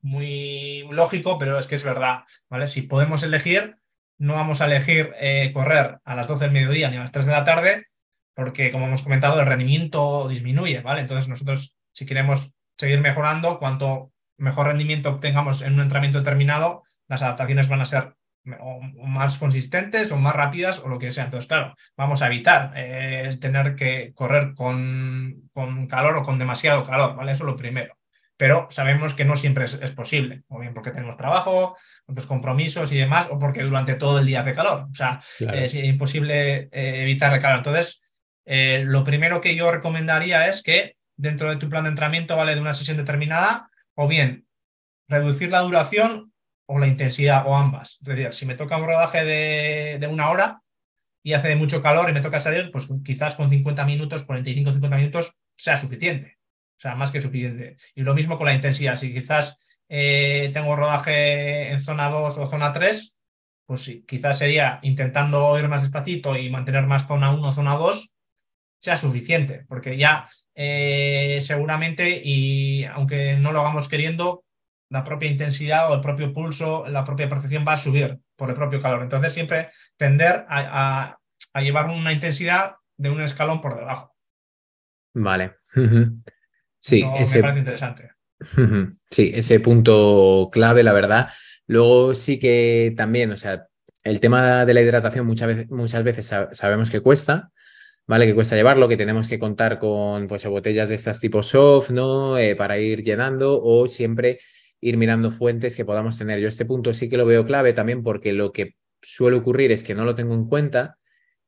muy lógico, pero es que es verdad, ¿vale? Si podemos elegir, no vamos a elegir eh, correr a las doce del mediodía ni a las tres de la tarde, porque, como hemos comentado, el rendimiento disminuye, ¿vale? Entonces nosotros, si queremos seguir mejorando, cuanto mejor rendimiento obtengamos en un entrenamiento determinado, las adaptaciones van a ser o más consistentes o más rápidas o lo que sea. Entonces, claro, vamos a evitar eh, el tener que correr con, con calor o con demasiado calor, ¿vale? Eso es lo primero. Pero sabemos que no siempre es, es posible, o bien porque tenemos trabajo, otros compromisos y demás, o porque durante todo el día hace calor. O sea, eh, Claro. es imposible eh, evitar el calor. Entonces, eh, lo primero que yo recomendaría es que dentro de tu plan de entrenamiento, ¿vale? De una sesión determinada, o bien reducir la duración o la intensidad o ambas. Es decir, si me toca un rodaje de, de una hora y hace mucho calor y me toca salir, pues quizás con cincuenta minutos, cuarenta y cinco cincuenta minutos sea suficiente. O sea, más que suficiente. Y lo mismo con la intensidad. Si quizás eh, tengo rodaje en zona dos o zona tres, pues sí, quizás sería intentando ir más despacito y mantener más zona uno o zona dos sea suficiente, porque ya eh, seguramente, y aunque no lo hagamos queriendo, la propia intensidad o el propio pulso, la propia percepción va a subir por el propio calor. Entonces siempre tender a, a, a llevar una intensidad de un escalón por debajo. Vale. Uh-huh. Sí, Eso me ese, parece interesante. uh-huh. Sí, ese punto clave, la verdad. Luego sí que también, o sea, el tema de la hidratación muchas veces, muchas veces sab- sabemos que cuesta. ¿Vale? Que cuesta llevarlo, que tenemos que contar con pues, botellas de estas tipo soft, ¿no? Eh, para ir llenando o siempre ir mirando fuentes que podamos tener. Yo este punto sí que lo veo clave también porque lo que suele ocurrir es que no lo tengo en cuenta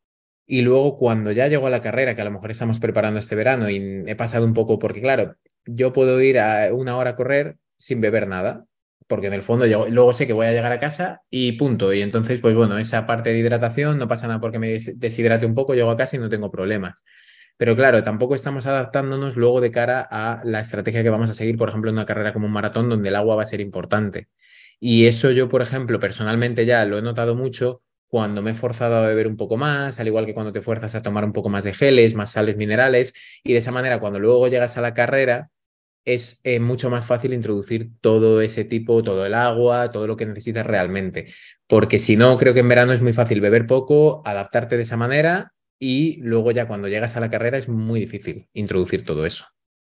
y luego cuando ya llego a la carrera, que a lo mejor estamos preparando este verano y he pasado un poco, porque claro, yo puedo ir a una hora a correr sin beber nada. Porque en el fondo yo luego sé que voy a llegar a casa y punto. Y entonces, pues bueno, esa parte de hidratación no pasa nada porque me des- deshidrate un poco, llego a casa y no tengo problemas. Pero claro, tampoco estamos adaptándonos luego de cara a la estrategia que vamos a seguir, por ejemplo, en una carrera como un maratón, donde el agua va a ser importante. Y eso yo, por ejemplo, personalmente ya lo he notado mucho cuando me he forzado a beber un poco más, al igual que cuando te fuerzas a tomar un poco más de geles, más sales minerales, y de esa manera, cuando luego llegas a la carrera, es eh, mucho más fácil introducir todo ese tipo, todo el agua, todo lo que necesitas realmente. Porque si no, creo que en verano es muy fácil beber poco, adaptarte de esa manera y luego ya cuando llegas a la carrera es muy difícil introducir todo eso.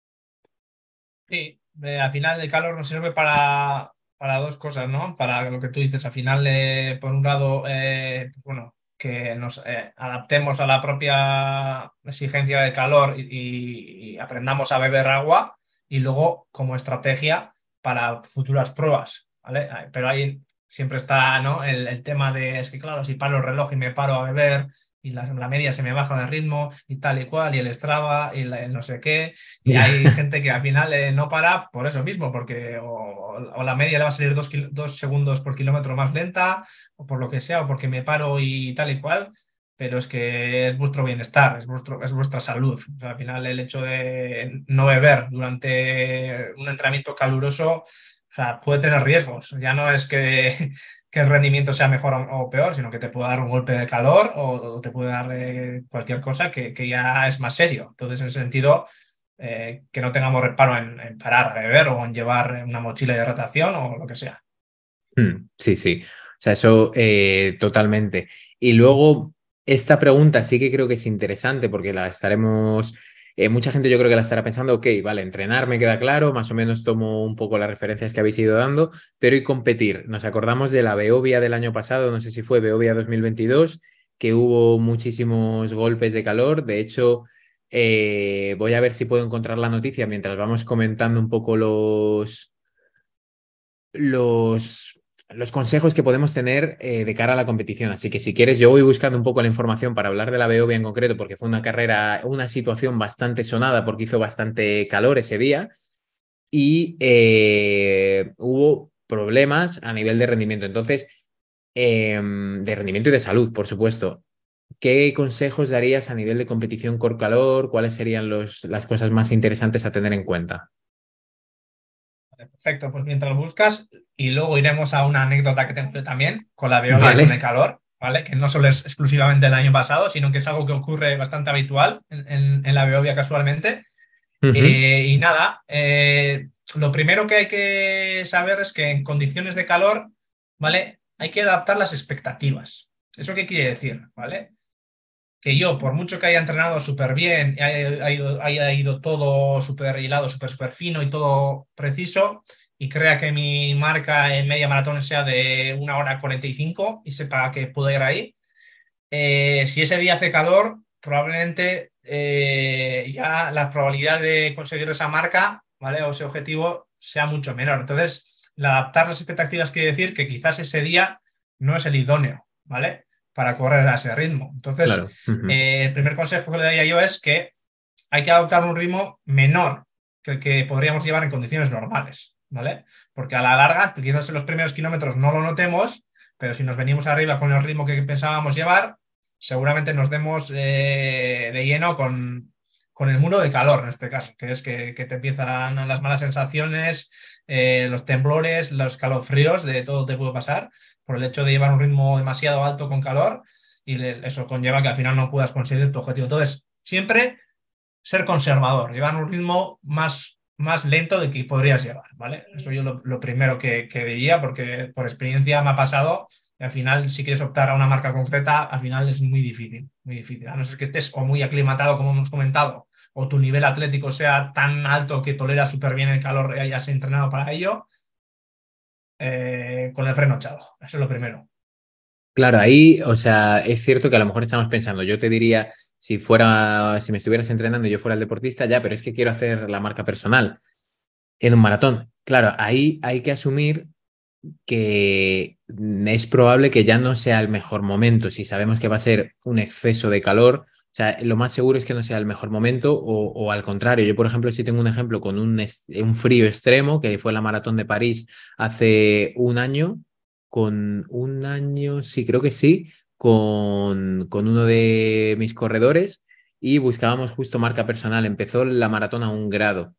Sí, eh, al final el calor nos sirve para, para dos cosas, ¿no? Para lo que tú dices, al final, eh, por un lado, eh, bueno, que nos eh, adaptemos a la propia exigencia de calor y, y aprendamos a beber agua y luego como estrategia para futuras pruebas, ¿vale? Pero ahí siempre está, ¿no? El, el tema de, es que claro, si paro el reloj y me paro a beber y la, la media se me baja de ritmo y tal y cual, y el Strava y la- el no sé qué. Y hay gente que al final eh, no para por eso mismo, porque o, o la media le va a salir dos, kil- dos segundos por kilómetro más lenta, o por lo que sea, o porque me paro y tal y cual, pero es que es vuestro bienestar, es, vuestro, es vuestra salud. O sea, al final el hecho de no beber durante un entrenamiento caluroso O sea, puede tener riesgos. Ya no es que, que el rendimiento sea mejor o, o peor, sino que te puede dar un golpe de calor o, o te puede dar eh, cualquier cosa que, que ya es más serio. Entonces, en ese sentido, eh, que no tengamos reparo en, en parar a beber o en llevar una mochila de hidratación o lo que sea. Mm, sí, sí. O sea, eso eh, totalmente. Y luego, esta pregunta sí que creo que es interesante porque la estaremos, eh, mucha gente yo creo que la estará pensando, ok, vale, entrenar me queda claro, más o menos tomo un poco las referencias que habéis ido dando, pero ¿y competir? Nos acordamos de la Beovia del año pasado, no sé si fue Beovia dos mil veintidós, que hubo muchísimos golpes de calor. De hecho, eh, voy a ver si puedo encontrar la noticia mientras vamos comentando un poco los los, los consejos que podemos tener eh, de cara a la competición. Así que si quieres, yo voy buscando un poco la información para hablar de la Beovia en concreto, porque fue una carrera, una situación bastante sonada, porque hizo bastante calor ese día y eh, hubo problemas a nivel de rendimiento. Entonces, eh, de rendimiento y de salud, por supuesto. ¿Qué consejos darías a nivel de competición por calor? ¿Cuáles serían los, las cosas más interesantes a tener en cuenta? Perfecto, pues mientras lo buscas y luego iremos a una anécdota que tengo yo también con la Veolia y Vale. con el calor, ¿vale? Que no solo es exclusivamente el año pasado, sino que es algo que ocurre bastante habitual en, en- en la Veolia casualmente. Ujú. Eh, y nada, eh, lo primero que hay que saber es que en condiciones de calor, ¿vale? Hay que adaptar las expectativas. ¿Eso qué quiere decir? ¿Vale? Que yo, por mucho que haya entrenado súper bien, y haya, haya ido, haya ido todo súper hilado, súper, súper fino y todo preciso, y crea que mi marca en media maratón sea de una hora cuarenta y cinco y sepa que puedo ir ahí, eh, si ese día hace calor, probablemente eh, ya la probabilidad de conseguir esa marca, ¿vale? O ese objetivo sea mucho menor. Entonces, el adaptar las expectativas quiere decir que quizás ese día no es el idóneo, ¿vale? Para correr a ese ritmo. Entonces, Claro. Ujú. eh, el primer consejo que le daría yo es que hay que adoptar un ritmo menor que el que podríamos llevar en condiciones normales, ¿vale? Porque a la larga, quizás en los primeros kilómetros no lo notemos, pero si nos venimos arriba con el ritmo que pensábamos llevar, seguramente nos demos eh, de lleno con, con el muro de calor, en este caso, que es que, que te empiezan las malas sensaciones, eh, los temblores, los calofríos, de todo te puede pasar por el hecho de llevar un ritmo demasiado alto con calor y le- eso conlleva que al final no puedas conseguir tu objetivo. Entonces, siempre ser conservador, llevar un ritmo más, más lento del que podrías llevar, ¿vale? Eso yo lo, lo primero que, que diría, porque por experiencia me ha pasado y al final, si quieres optar a una marca concreta, al final es muy difícil, muy difícil. A no ser que estés o muy aclimatado, como hemos comentado, o tu nivel atlético sea tan alto que tolera súper bien el calor y hayas entrenado para ello, eh, con el freno echado. Eso es lo primero. Claro, ahí, o sea, es cierto que a lo mejor estamos pensando, yo te diría, si fuera, si me estuvieras entrenando y yo fuera el deportista, ya, pero es que quiero hacer la marca personal en un maratón. Claro, ahí hay que asumir que es probable que ya no sea el mejor momento. Si sabemos que va a ser un exceso de calor, o sea, lo más seguro es que no sea el mejor momento o, o al contrario. Yo, por ejemplo, sí tengo un ejemplo con un, es- un frío extremo, que fue la maratón de París hace un año, con un año, sí, creo que sí, con, con uno de mis corredores y buscábamos justo marca personal. Empezó la maratón a un grado.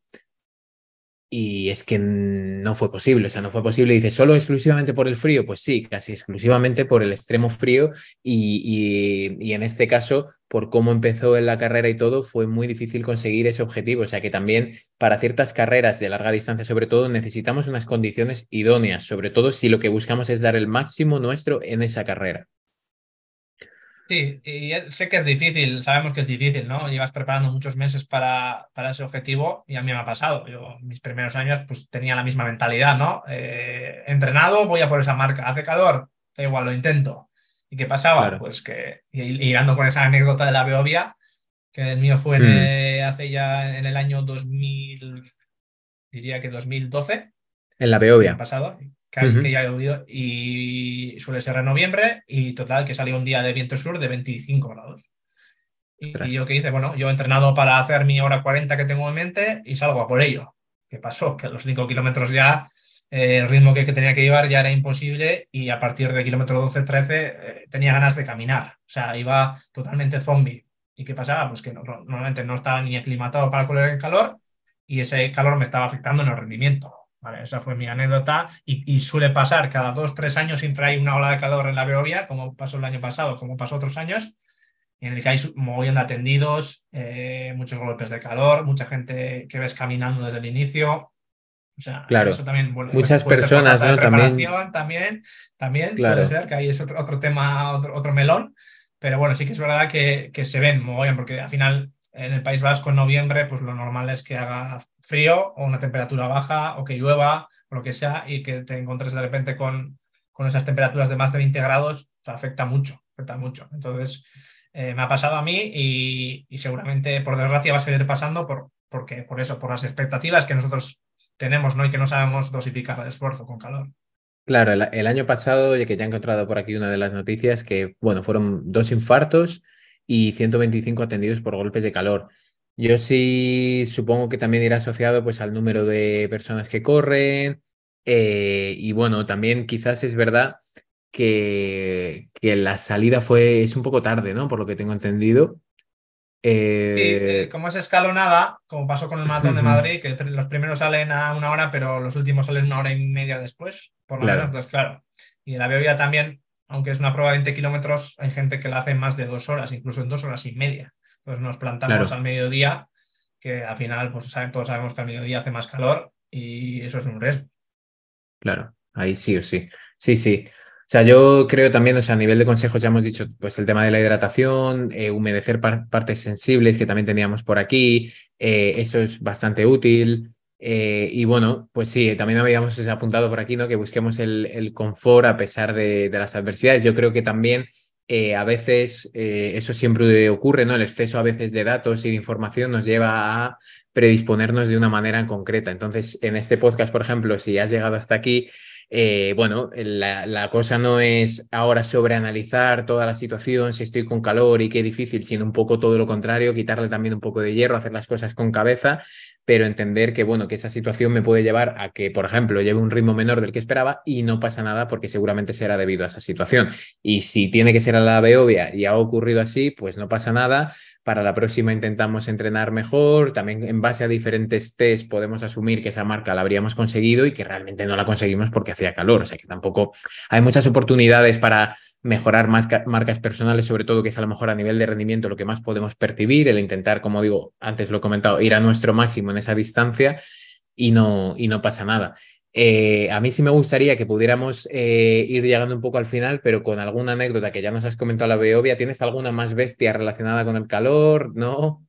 Y es que no fue posible, o sea, no fue posible. Dice, ¿solo exclusivamente por el frío? Pues sí, casi exclusivamente por el extremo frío y, y, y en este caso, por cómo empezó en la carrera y todo, fue muy difícil conseguir ese objetivo. O sea, que también para ciertas carreras de larga distancia, sobre todo, necesitamos unas condiciones idóneas, sobre todo si lo que buscamos es dar el máximo nuestro en esa carrera. Sí, y sé que es difícil, sabemos que es difícil, ¿no? Llevas preparando muchos meses para, para ese objetivo y a mí me ha pasado. Yo, mis primeros años, pues tenía la misma mentalidad, ¿no? Eh, entrenado, voy a por esa marca. ¿Hace calor? Da igual, lo intento. ¿Y qué pasaba? Claro. Pues que, y, y hilando con esa anécdota de la Beovia, que el mío fue en, Mm, eh, hace ya en el año dos mil, diría que dos mil doce, en la el año Beovia. pasado, que, hay- que Ujú. ya he oído, y suele ser en noviembre, y total, que salió un día de viento sur de veinticinco grados. Y, y Ostras. yo qué hice, bueno, yo he entrenado para hacer mi hora cuarenta que tengo en mente y salgo a por ello. ¿Qué pasó? Que a los cinco kilómetros ya eh, el ritmo que, que tenía que llevar ya era imposible y a partir de kilómetro doce trece eh, tenía ganas de caminar. O sea, iba totalmente zombie. ¿Y qué pasaba? Pues que no- no- normalmente no estaba ni aclimatado para correr el calor y ese calor me estaba afectando en el rendimiento. Vale, esa fue mi anécdota y, y suele pasar cada dos, tres años siempre hay una ola de calor en la Beovia, como pasó el año pasado, como pasó otros años, en el que hay un mogollón de atendidos, eh, muchos golpes de calor, mucha gente que ves caminando desde el inicio. O sea, eso Claro, también, bueno, a veces muchas puede ser por personas, falta de ¿no? También, preparación, también, también puede claro. ser, que ahí es otro, otro tema, otro, otro melón, pero bueno, sí que es verdad que, que se ven mogollón, porque al final en el País Vasco en noviembre, pues lo normal es que haga frío o una temperatura baja o que llueva o lo que sea y que te encontres de repente con, con esas temperaturas de más de veinte grados, o sea, afecta mucho, afecta mucho. Entonces, eh, me ha pasado a mí y, y seguramente, por desgracia, va a seguir pasando por, porque, por eso, por las expectativas que nosotros tenemos, ¿no? Y que no sabemos dosificar el esfuerzo con calor. Claro, el, el año pasado, ya que ya he encontrado por aquí una de las noticias, que, bueno, fueron dos infartos y ciento veinticinco atendidos por golpes de calor. Yo sí supongo que también irá asociado pues al número de personas que corren eh, y bueno, también quizás es verdad que, que la salida fue, es un poco tarde, ¿no? Por lo que tengo entendido. Sí, eh, Eh, como es escalonada, como pasó con el Maratón de Madrid, que los primeros salen a una hora, pero los últimos salen una hora y media después, por lo menos, Claro, entonces claro. Y en la Beovia también, aunque es una prueba de veinte kilómetros, hay gente que la hace en más de dos horas, incluso en dos horas y media. Entonces nos plantamos claro, al mediodía, que al final, pues saben, todos sabemos que al mediodía hace más calor y eso es un riesgo. claro. Ahí sí o sí. Sí, sí. O sea, yo creo también, o sea, a nivel de consejos ya hemos dicho, pues el tema de la hidratación, eh, humedecer par- partes sensibles que también teníamos por aquí, eh, eso es bastante útil. Eh, y bueno, pues sí, también habíamos apuntado por aquí, ¿no? Que busquemos el, el confort a pesar de, de las adversidades. Yo creo que también eh, a veces eh, eso siempre ocurre, ¿no? El exceso a veces de datos y de información nos lleva a predisponernos de una manera concreta. Entonces, en este podcast, por ejemplo, si has llegado hasta aquí, eh, bueno, la, la, cosa no es ahora sobreanalizar toda la situación, si estoy con calor y qué difícil, sino un poco todo lo contrario, quitarle también un poco de hierro, hacer las cosas con cabeza, pero entender que, bueno, que esa situación me puede llevar a que, por ejemplo, lleve un ritmo menor del que esperaba y no pasa nada porque seguramente será debido a esa situación. Y si tiene que ser a la Beovia y ha ocurrido así, pues no pasa nada. Para la próxima intentamos entrenar mejor. También en base a diferentes test podemos asumir que esa marca la habríamos conseguido y que realmente no la conseguimos porque hacía calor. O sea que tampoco hay muchas oportunidades para mejorar más marcas personales, sobre todo que es a lo mejor a nivel de rendimiento lo que más podemos percibir, el intentar, como digo, antes lo he comentado, ir a nuestro máximo en esa distancia y no, y no pasa nada. Eh, a mí sí me gustaría que pudiéramos eh, ir llegando un poco al final, pero con alguna anécdota que ya nos has comentado la Beovia. ¿Tienes alguna más bestia relacionada con el calor? ¿No?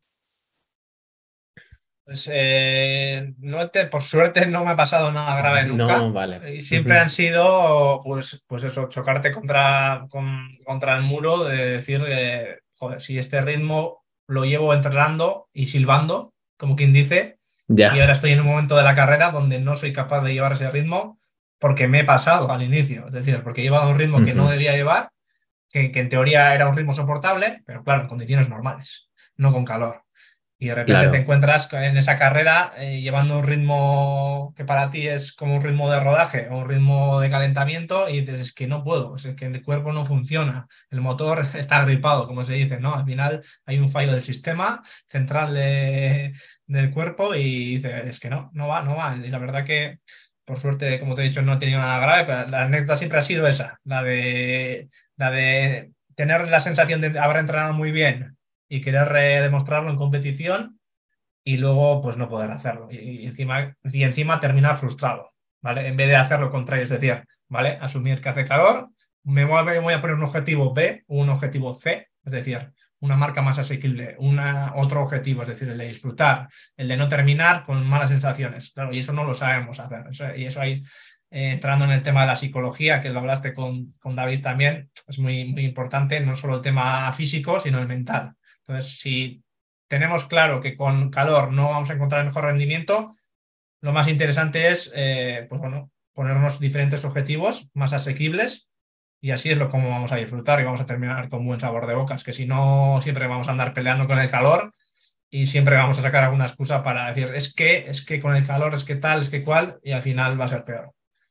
Pues, eh, no te, por suerte no me ha pasado nada grave No, nunca. vale. Y siempre Ujú. han sido, pues, pues eso, chocarte contra, con- contra el muro, de decir, eh, joder, si este ritmo lo llevo entrenando y silbando, como quien dice, y Ya. ahora estoy en un momento de la carrera donde no soy capaz de llevar ese ritmo porque me he pasado al inicio. Es decir, porque he llevado un ritmo que no Ujú. debía llevar, que, que en teoría era un ritmo soportable, pero claro, en condiciones normales, no con calor y de repente te Claro, encuentras en esa carrera eh, llevando un ritmo que para ti es como un ritmo de rodaje o un ritmo de calentamiento y dices, es que no puedo, es que el cuerpo no funciona, el motor está gripado, como se dice, ¿no? Al final hay un fallo del sistema central de- del cuerpo y dices, es que no, no va, no va. Y la verdad que, por suerte, como te he dicho, no he tenido nada grave, pero la anécdota siempre ha sido esa, la de, la de tener la sensación de haber entrenado muy bien y querer eh, demostrarlo en competición y luego pues no poder hacerlo. Y, y encima, y encima terminar frustrado, ¿vale? En vez de hacer lo contrario, es decir, ¿vale? Asumir que hace calor, me voy, a, me voy a poner un objetivo B o un objetivo C, es decir, una marca más asequible, una, otro objetivo, es decir, el de disfrutar, el de no terminar con malas sensaciones. Claro, y eso no lo sabemos hacer. Eso, y eso hay, eh, entrando en el tema de la psicología, que lo hablaste con, con David también, es muy, muy importante, no solo el tema físico, sino el mental. Entonces, si tenemos claro que con calor no vamos a encontrar el mejor rendimiento, lo más interesante es eh, pues bueno, ponernos diferentes objetivos más asequibles y así es lo como vamos a disfrutar y vamos a terminar con buen sabor de bocas, que si no siempre vamos a andar peleando con el calor y siempre vamos a sacar alguna excusa para decir es que, es que con el calor, es que tal, es que cual y al final va a ser peor.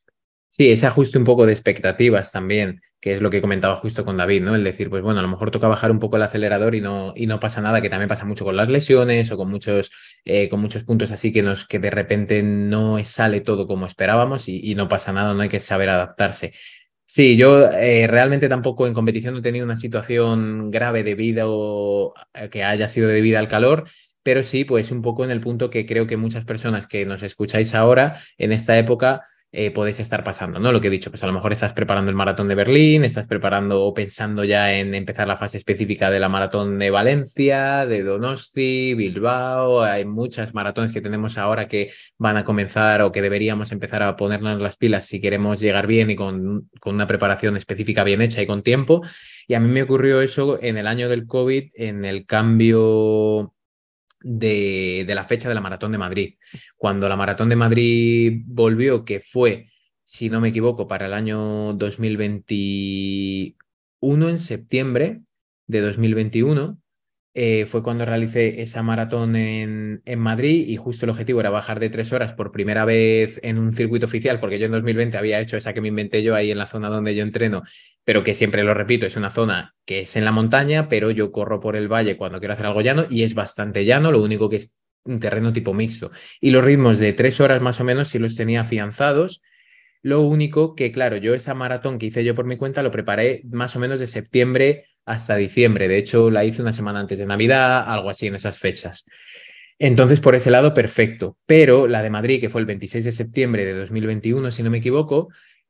Sí, ese ajuste un poco de expectativas también, que es lo que comentaba justo con David, ¿no? El decir, pues bueno, a lo mejor toca bajar un poco el acelerador y no, y no pasa nada, que también pasa mucho con las lesiones o con muchos, eh, con muchos puntos así que, nos, que de repente no sale todo como esperábamos y, y no pasa nada, no hay que saber adaptarse. Sí, yo eh, realmente tampoco en competición no he tenido una situación grave debido a que haya sido debida al calor, pero sí, pues un poco en el punto que creo que muchas personas que nos escucháis ahora, en esta época, eh, podéis estar pasando, ¿no? Lo que he dicho, pues a lo mejor estás preparando el maratón de Berlín, estás preparando o pensando ya en empezar la fase específica de la maratón de Valencia, de Donosti, Bilbao, hay muchas maratones que tenemos ahora que van a comenzar o que deberíamos empezar a ponernos las pilas si queremos llegar bien y con, con una preparación específica bien hecha y con tiempo. Y a mí me ocurrió eso en el año del COVID, en el cambio de, de la fecha de la Maratón de Madrid. Cuando la Maratón de Madrid volvió, que fue, si no me equivoco, para el año dos mil veintiuno, en septiembre de dos mil veintiuno, eh, fue cuando realicé esa maratón en, en Madrid y justo el objetivo era bajar de tres horas por primera vez en un circuito oficial, porque yo en dos mil veinte había hecho esa que me inventé yo ahí en la zona donde yo entreno, pero que siempre lo repito, es una zona que es en la montaña, pero yo corro por el valle cuando quiero hacer algo llano y es bastante llano, lo único que es un terreno tipo mixto. Y los ritmos de tres horas más o menos sí los tenía afianzados. Lo único que, claro, yo esa maratón que hice yo por mi cuenta lo preparé más o menos de septiembre hasta diciembre. De hecho, la hice una semana antes de Navidad, algo así en esas fechas. Entonces, por ese lado, perfecto. Pero la de Madrid, que fue el veintiséis de septiembre de dos mil veintiuno, si no me equivoco,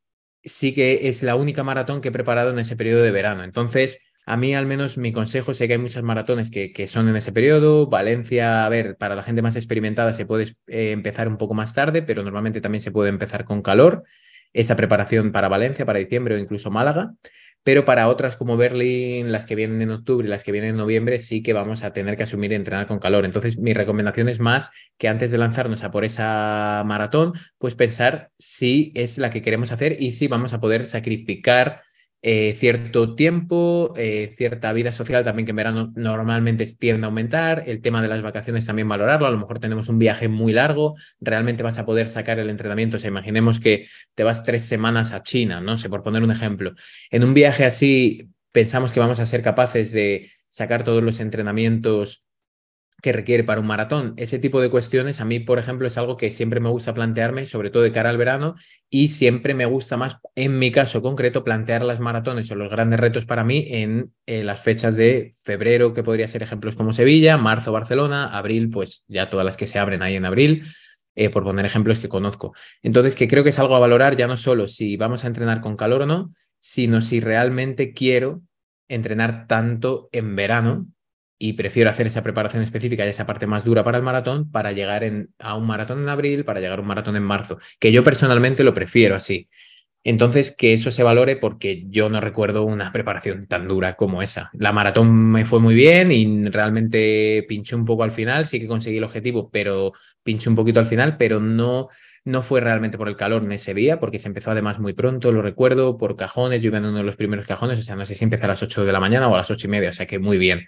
sí que es la única maratón que he preparado en ese periodo de verano. Entonces, a mí al menos mi consejo, sé que hay muchas maratones que, que son en ese periodo. Valencia, a ver, para la gente más experimentada se puede eh, empezar un poco más tarde, pero normalmente también se puede empezar con calor. Esa preparación para Valencia, para diciembre o incluso Málaga. Pero para otras como Berlín, las que vienen en octubre y las que vienen en noviembre, sí que vamos a tener que asumir y entrenar con calor. Entonces, mi recomendación es más que antes de lanzarnos a por esa maratón, pues pensar si es la que queremos hacer y si vamos a poder sacrificar eh, cierto tiempo, eh, cierta vida social también que en verano normalmente tiende a aumentar, el tema de las vacaciones también valorarlo, a lo mejor tenemos un viaje muy largo, realmente vas a poder sacar el entrenamiento, o sea, imaginemos que te vas tres semanas a China, no sé, por poner un ejemplo. En un viaje así pensamos que vamos a ser capaces de sacar todos los entrenamientos que requiere para un maratón. Ese tipo de cuestiones a mí, por ejemplo, es algo que siempre me gusta plantearme, sobre todo de cara al verano, y siempre me gusta más, en mi caso concreto, plantear las maratones o los grandes retos para mí en eh, las fechas de febrero, que podría ser ejemplos como Sevilla, marzo, Barcelona, abril, pues ya todas las que se abren ahí en abril. Eh, por poner ejemplos que conozco. Entonces, que creo que es algo a valorar ya no solo si vamos a entrenar con calor o no, sino si realmente quiero entrenar tanto en verano y prefiero hacer esa preparación específica y esa parte más dura para el maratón para llegar en, a un maratón en abril, para llegar a un maratón en marzo, que yo personalmente lo prefiero así. Entonces, que eso se valore porque yo no recuerdo una preparación tan dura como esa. La maratón me fue muy bien y realmente pinché un poco al final, sí que conseguí el objetivo, pero pinché un poquito al final, pero no, no fue realmente por el calor en ese día, porque se empezó además muy pronto, lo recuerdo, por cajones, yo iba en uno de los primeros cajones, o sea, no sé si empecé a las ocho de la mañana o a las ocho y media, o sea que muy bien.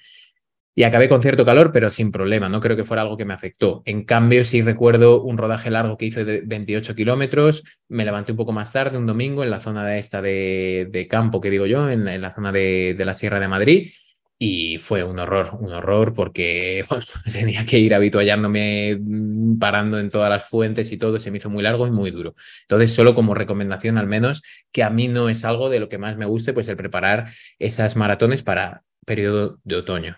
Y acabé con cierto calor, pero sin problema. No creo que fuera algo que me afectó. En cambio, sí recuerdo un rodaje largo que hice de veintiocho kilómetros. Me levanté un poco más tarde, un domingo, en la zona de esta de, de campo, que digo yo, en, en la zona de, de la Sierra de Madrid. Y fue un horror, un horror, porque pues, tenía que ir habituallándome, mm, parando en todas las fuentes y todo. Se me hizo muy largo y muy duro. Entonces, solo como recomendación, al menos, que a mí no es algo de lo que más me guste, pues el preparar esas maratones para periodo de otoño.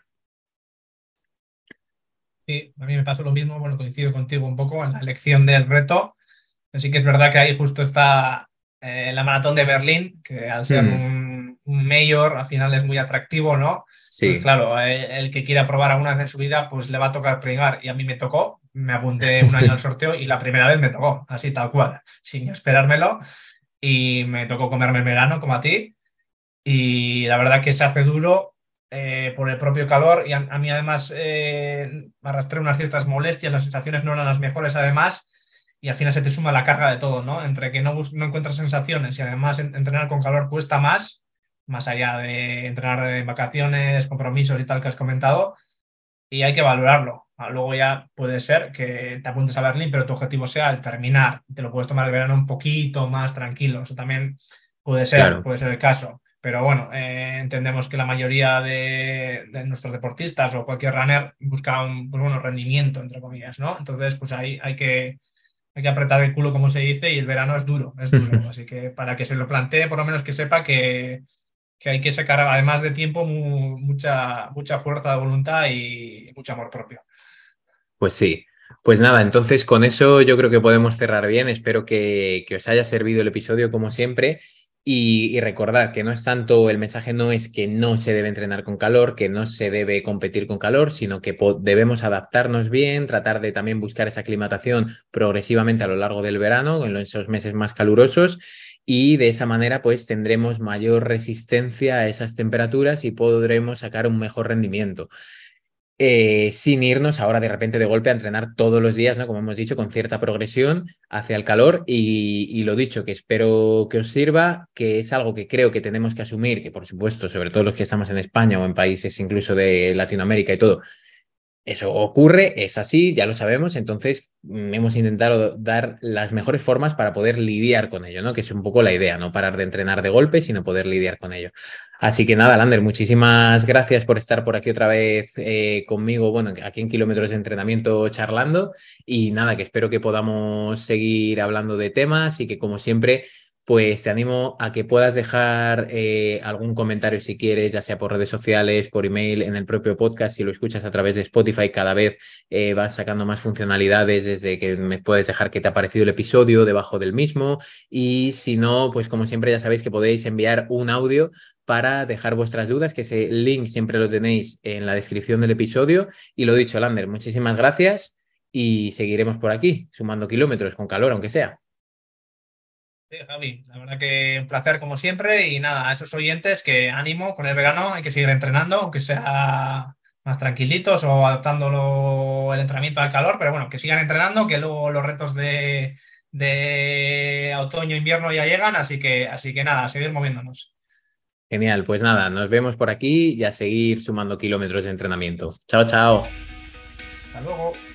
Sí, a mí me pasó lo mismo, bueno, coincido contigo un poco en la elección del reto. Así que es verdad que ahí justo está eh, la maratón de Berlín, que al ser Mm. un, un mayor al final es muy atractivo, ¿no? Entonces, Sí. claro, eh, el que quiera probar alguna vez en su vida, pues le va a tocar pregar. Y a mí me tocó, me apunté un año al sorteo y la primera vez me tocó, así tal cual, sin esperármelo. Y me tocó comerme el verano, como a ti. Y la verdad que se hace duro eh, por el propio calor. Y a, a mí además eh, me arrastré unas ciertas molestias, las sensaciones no eran las mejores además. Y al final se te suma la carga de todo, ¿no? Entre que no, bus- no encuentras sensaciones y además en- entrenar con calor cuesta más, más allá de entrenar en vacaciones, compromisos y tal que has comentado, y hay que valorarlo. Ah, luego ya puede ser que te apuntes a Berlín, pero tu objetivo sea el terminar. Te lo puedes tomar el verano un poquito más tranquilo. Eso también puede ser, Claro. puede ser el caso. Pero bueno, eh, entendemos que la mayoría de, de nuestros deportistas o cualquier runner busca un pues bueno, rendimiento, entre comillas, ¿no? Entonces, pues ahí hay que, hay que apretar el culo, como se dice, y el verano es duro, es duro. Así que para que se lo plantee, por lo menos que sepa que, que hay que sacar, además de tiempo, mu- mucha, mucha fuerza de voluntad y mucho amor propio. Pues sí, pues nada, entonces con eso yo creo que podemos cerrar bien. Espero que, que os haya servido el episodio como siempre. Y, y recordad que no es tanto, el mensaje no es que no se debe entrenar con calor, que no se debe competir con calor, sino que po- debemos adaptarnos bien, tratar de también buscar esa aclimatación progresivamente a lo largo del verano, en esos meses más calurosos, y de esa manera pues tendremos mayor resistencia a esas temperaturas y podremos sacar un mejor rendimiento eh, sin irnos ahora de repente de golpe a entrenar todos los días, ¿no? Como hemos dicho, con cierta progresión hacia el calor y, y lo dicho, que espero que os sirva, que es algo que creo que tenemos que asumir, que por supuesto, sobre todo los que estamos en España o en países incluso de Latinoamérica y todo, eso ocurre, es así, ya lo sabemos, entonces mm, hemos intentado dar las mejores formas para poder lidiar con ello, ¿no? Que es un poco la idea, no parar de entrenar de golpe, sino poder lidiar con ello. Así que nada, Lander, muchísimas gracias por estar por aquí otra vez eh, conmigo, bueno, aquí en Kilómetros de Entrenamiento charlando y nada, que espero que podamos seguir hablando de temas y que como siempre pues te animo a que puedas dejar eh, algún comentario si quieres, ya sea por redes sociales, por email, en el propio podcast, si lo escuchas a través de Spotify, cada vez eh, vas sacando más funcionalidades desde que me puedes dejar qué te ha parecido el episodio debajo del mismo y si no, pues como siempre ya sabéis que podéis enviar un audio para dejar vuestras dudas, que ese link siempre lo tenéis en la descripción del episodio y lo dicho, Lander, muchísimas gracias y seguiremos por aquí, sumando kilómetros con calor, aunque sea. Sí, Javi, la verdad que un placer como siempre y nada, a esos oyentes que ánimo con el verano, hay que seguir entrenando, aunque sea más tranquilitos o adaptándolo el entrenamiento al calor, pero bueno, que sigan entrenando, que luego los retos de, de otoño, invierno ya llegan, así que, así que nada, a seguir moviéndonos. Genial, pues nada, nos vemos por aquí y a seguir sumando kilómetros de entrenamiento. Chao, chao. Hasta luego.